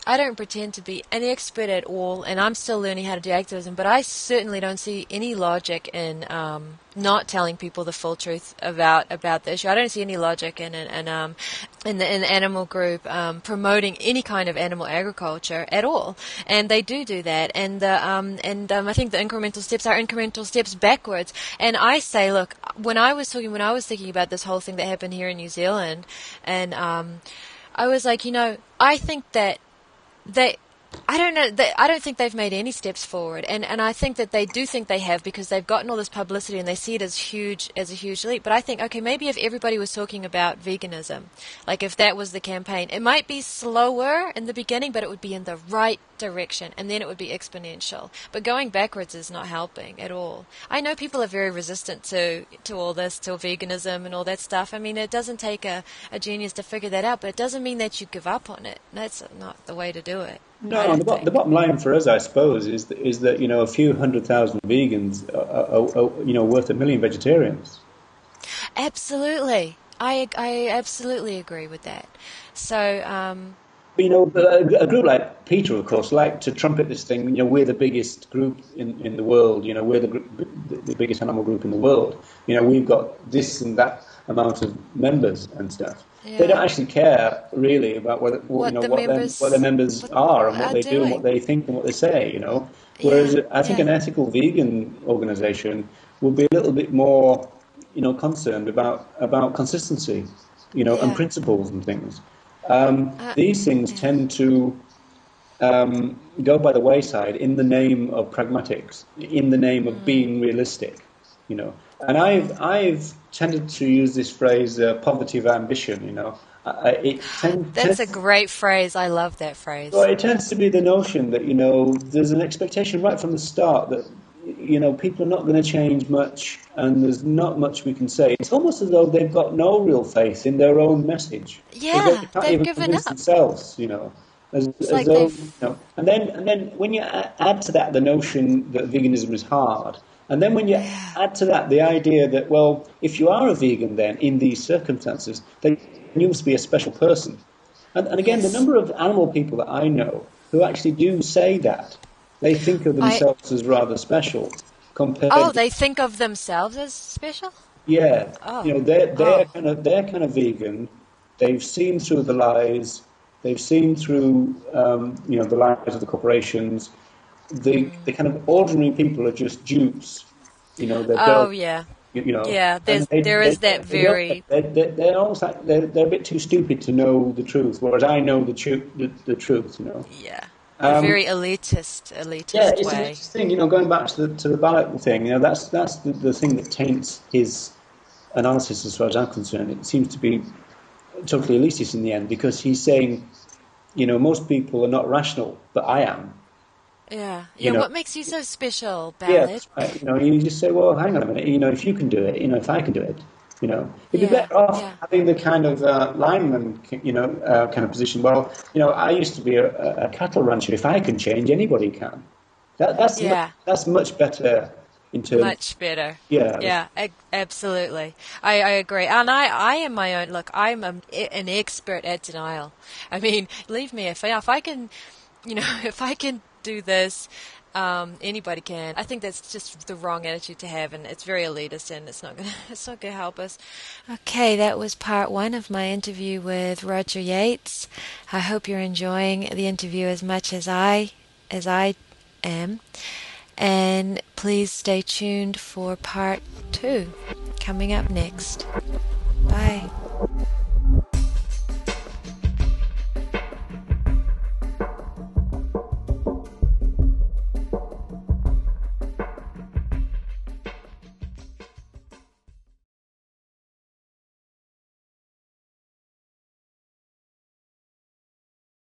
I don't pretend to be an expert at all, and I'm still learning how to do activism, but I certainly don't see any logic in um, not telling people the full truth about, about the issue. I don't see any logic in in, in, um, in, the, in the animal group um, promoting any kind of animal agriculture at all, and they do do that, and the, um, and um, I think the incremental steps are incremental steps backwards. And I say, look, when I was talking, when I was thinking about this whole thing that happened here in New Zealand, and um, I was like, you know, I think that they, I don't know, they, I don't think they've made any steps forward, and, and I think that they do think they have, because they've gotten all this publicity and they see it as huge, as a huge leap. But I think, okay, maybe if everybody was talking about veganism, like if that was the campaign, it might be slower in the beginning, but it would be in the right direction, and then it would be exponential. But going backwards is not helping at all. I know people are very resistant to, to all this, to veganism and all that stuff. I mean, it doesn't take a, a genius to figure that out, but it doesn't mean that you give up on it. That's not the way to do it. No, the, the bottom line for us, I suppose, is that, is that you know a few hundred thousand vegans are, are, are you know worth a million vegetarians. Absolutely, I I absolutely agree with that. So, um, you know, a, a group like PETA, of course, like to trumpet this thing. You know, we're the biggest group in, in the world. You know, we're the the biggest animal group in the world. You know, we've got this and that amount of members and stuff. Yeah. They don't actually care really about whether, what, you know, the what, members, their, what their members what are and what they doing. do and what they think and what they say, you know. Whereas yeah, I think yeah. an ethical vegan organisation would be a little bit more, you know, concerned about, about consistency, you know, yeah. and principles and things. Um, uh, these things yeah. tend to um, go by the wayside in the name of pragmatics, in the name of mm. being realistic, you know. And I've I've tended to use this phrase, uh, poverty of ambition, you know. Uh, it tend, That's tends, a great phrase. I love that phrase. Well, it tends to be the notion that, you know, there's an expectation right from the start that, you know, people are not going to change much and there's not much we can say. It's almost as though they've got no real faith in their own message. Yeah, they can't they've even given convince up. themselves, you know. As, as like though, you know, and then and then when you add to that the notion that veganism is hard, and then when you add to that the idea that, well, if you are a vegan then in these circumstances, then you must be a special person. And, and again, yes. the number of animal people that I know who actually do say that, they think of themselves I, as rather special. Compared oh, they think of themselves as special? Yeah. Oh. You know, they're, they're, oh. kind of, they're kind of vegan. They've seen through the lies. They've seen through, um, you know, the lies of the corporations. The, mm. the kind of ordinary people are just dupes. You know, they're oh, built, yeah. You, you know, yeah, there's, they, there they, is that they, very... They're, they're, they're almost like, they're, they're a bit too stupid to know the truth, whereas I know the, tru- the, the truth, you know. Yeah, a um, very elitist, elitist yeah, it's way. an interesting thing, you know, going back to the, to the ballot thing, you know, that's, that's the, the thing that taints his analysis as far as I'm concerned. It seems to be totally elitist in the end, because he's saying, you know, most people are not rational, but I am. Yeah, yeah. You know, what makes you so special, Ballard? Yeah, you know, you just say, well, hang on a minute. You know, if you can do it, you know, if I can do it, you know, it'd yeah, be better off yeah. having the kind of uh, lineman, you know, uh, kind of position. Well, you know, I used to be a, a cattle rancher. If I can change, anybody can. That, that's yeah. much, that's much better in terms. Much better. Yeah, yeah, ag- absolutely. I, I agree, and I, I am my own. Look, I'm a, an expert at denial. I mean, leave me if I, if I can, you know, if I can do this. Um, anybody can. I think that's just the wrong attitude to have, and it's very elitist, and it's not gonna, it's not gonna help us. Okay, that was part one of my interview with Roger Yates. I hope you're enjoying the interview as much as I, as I am, and please stay tuned for part two coming up next. Bye.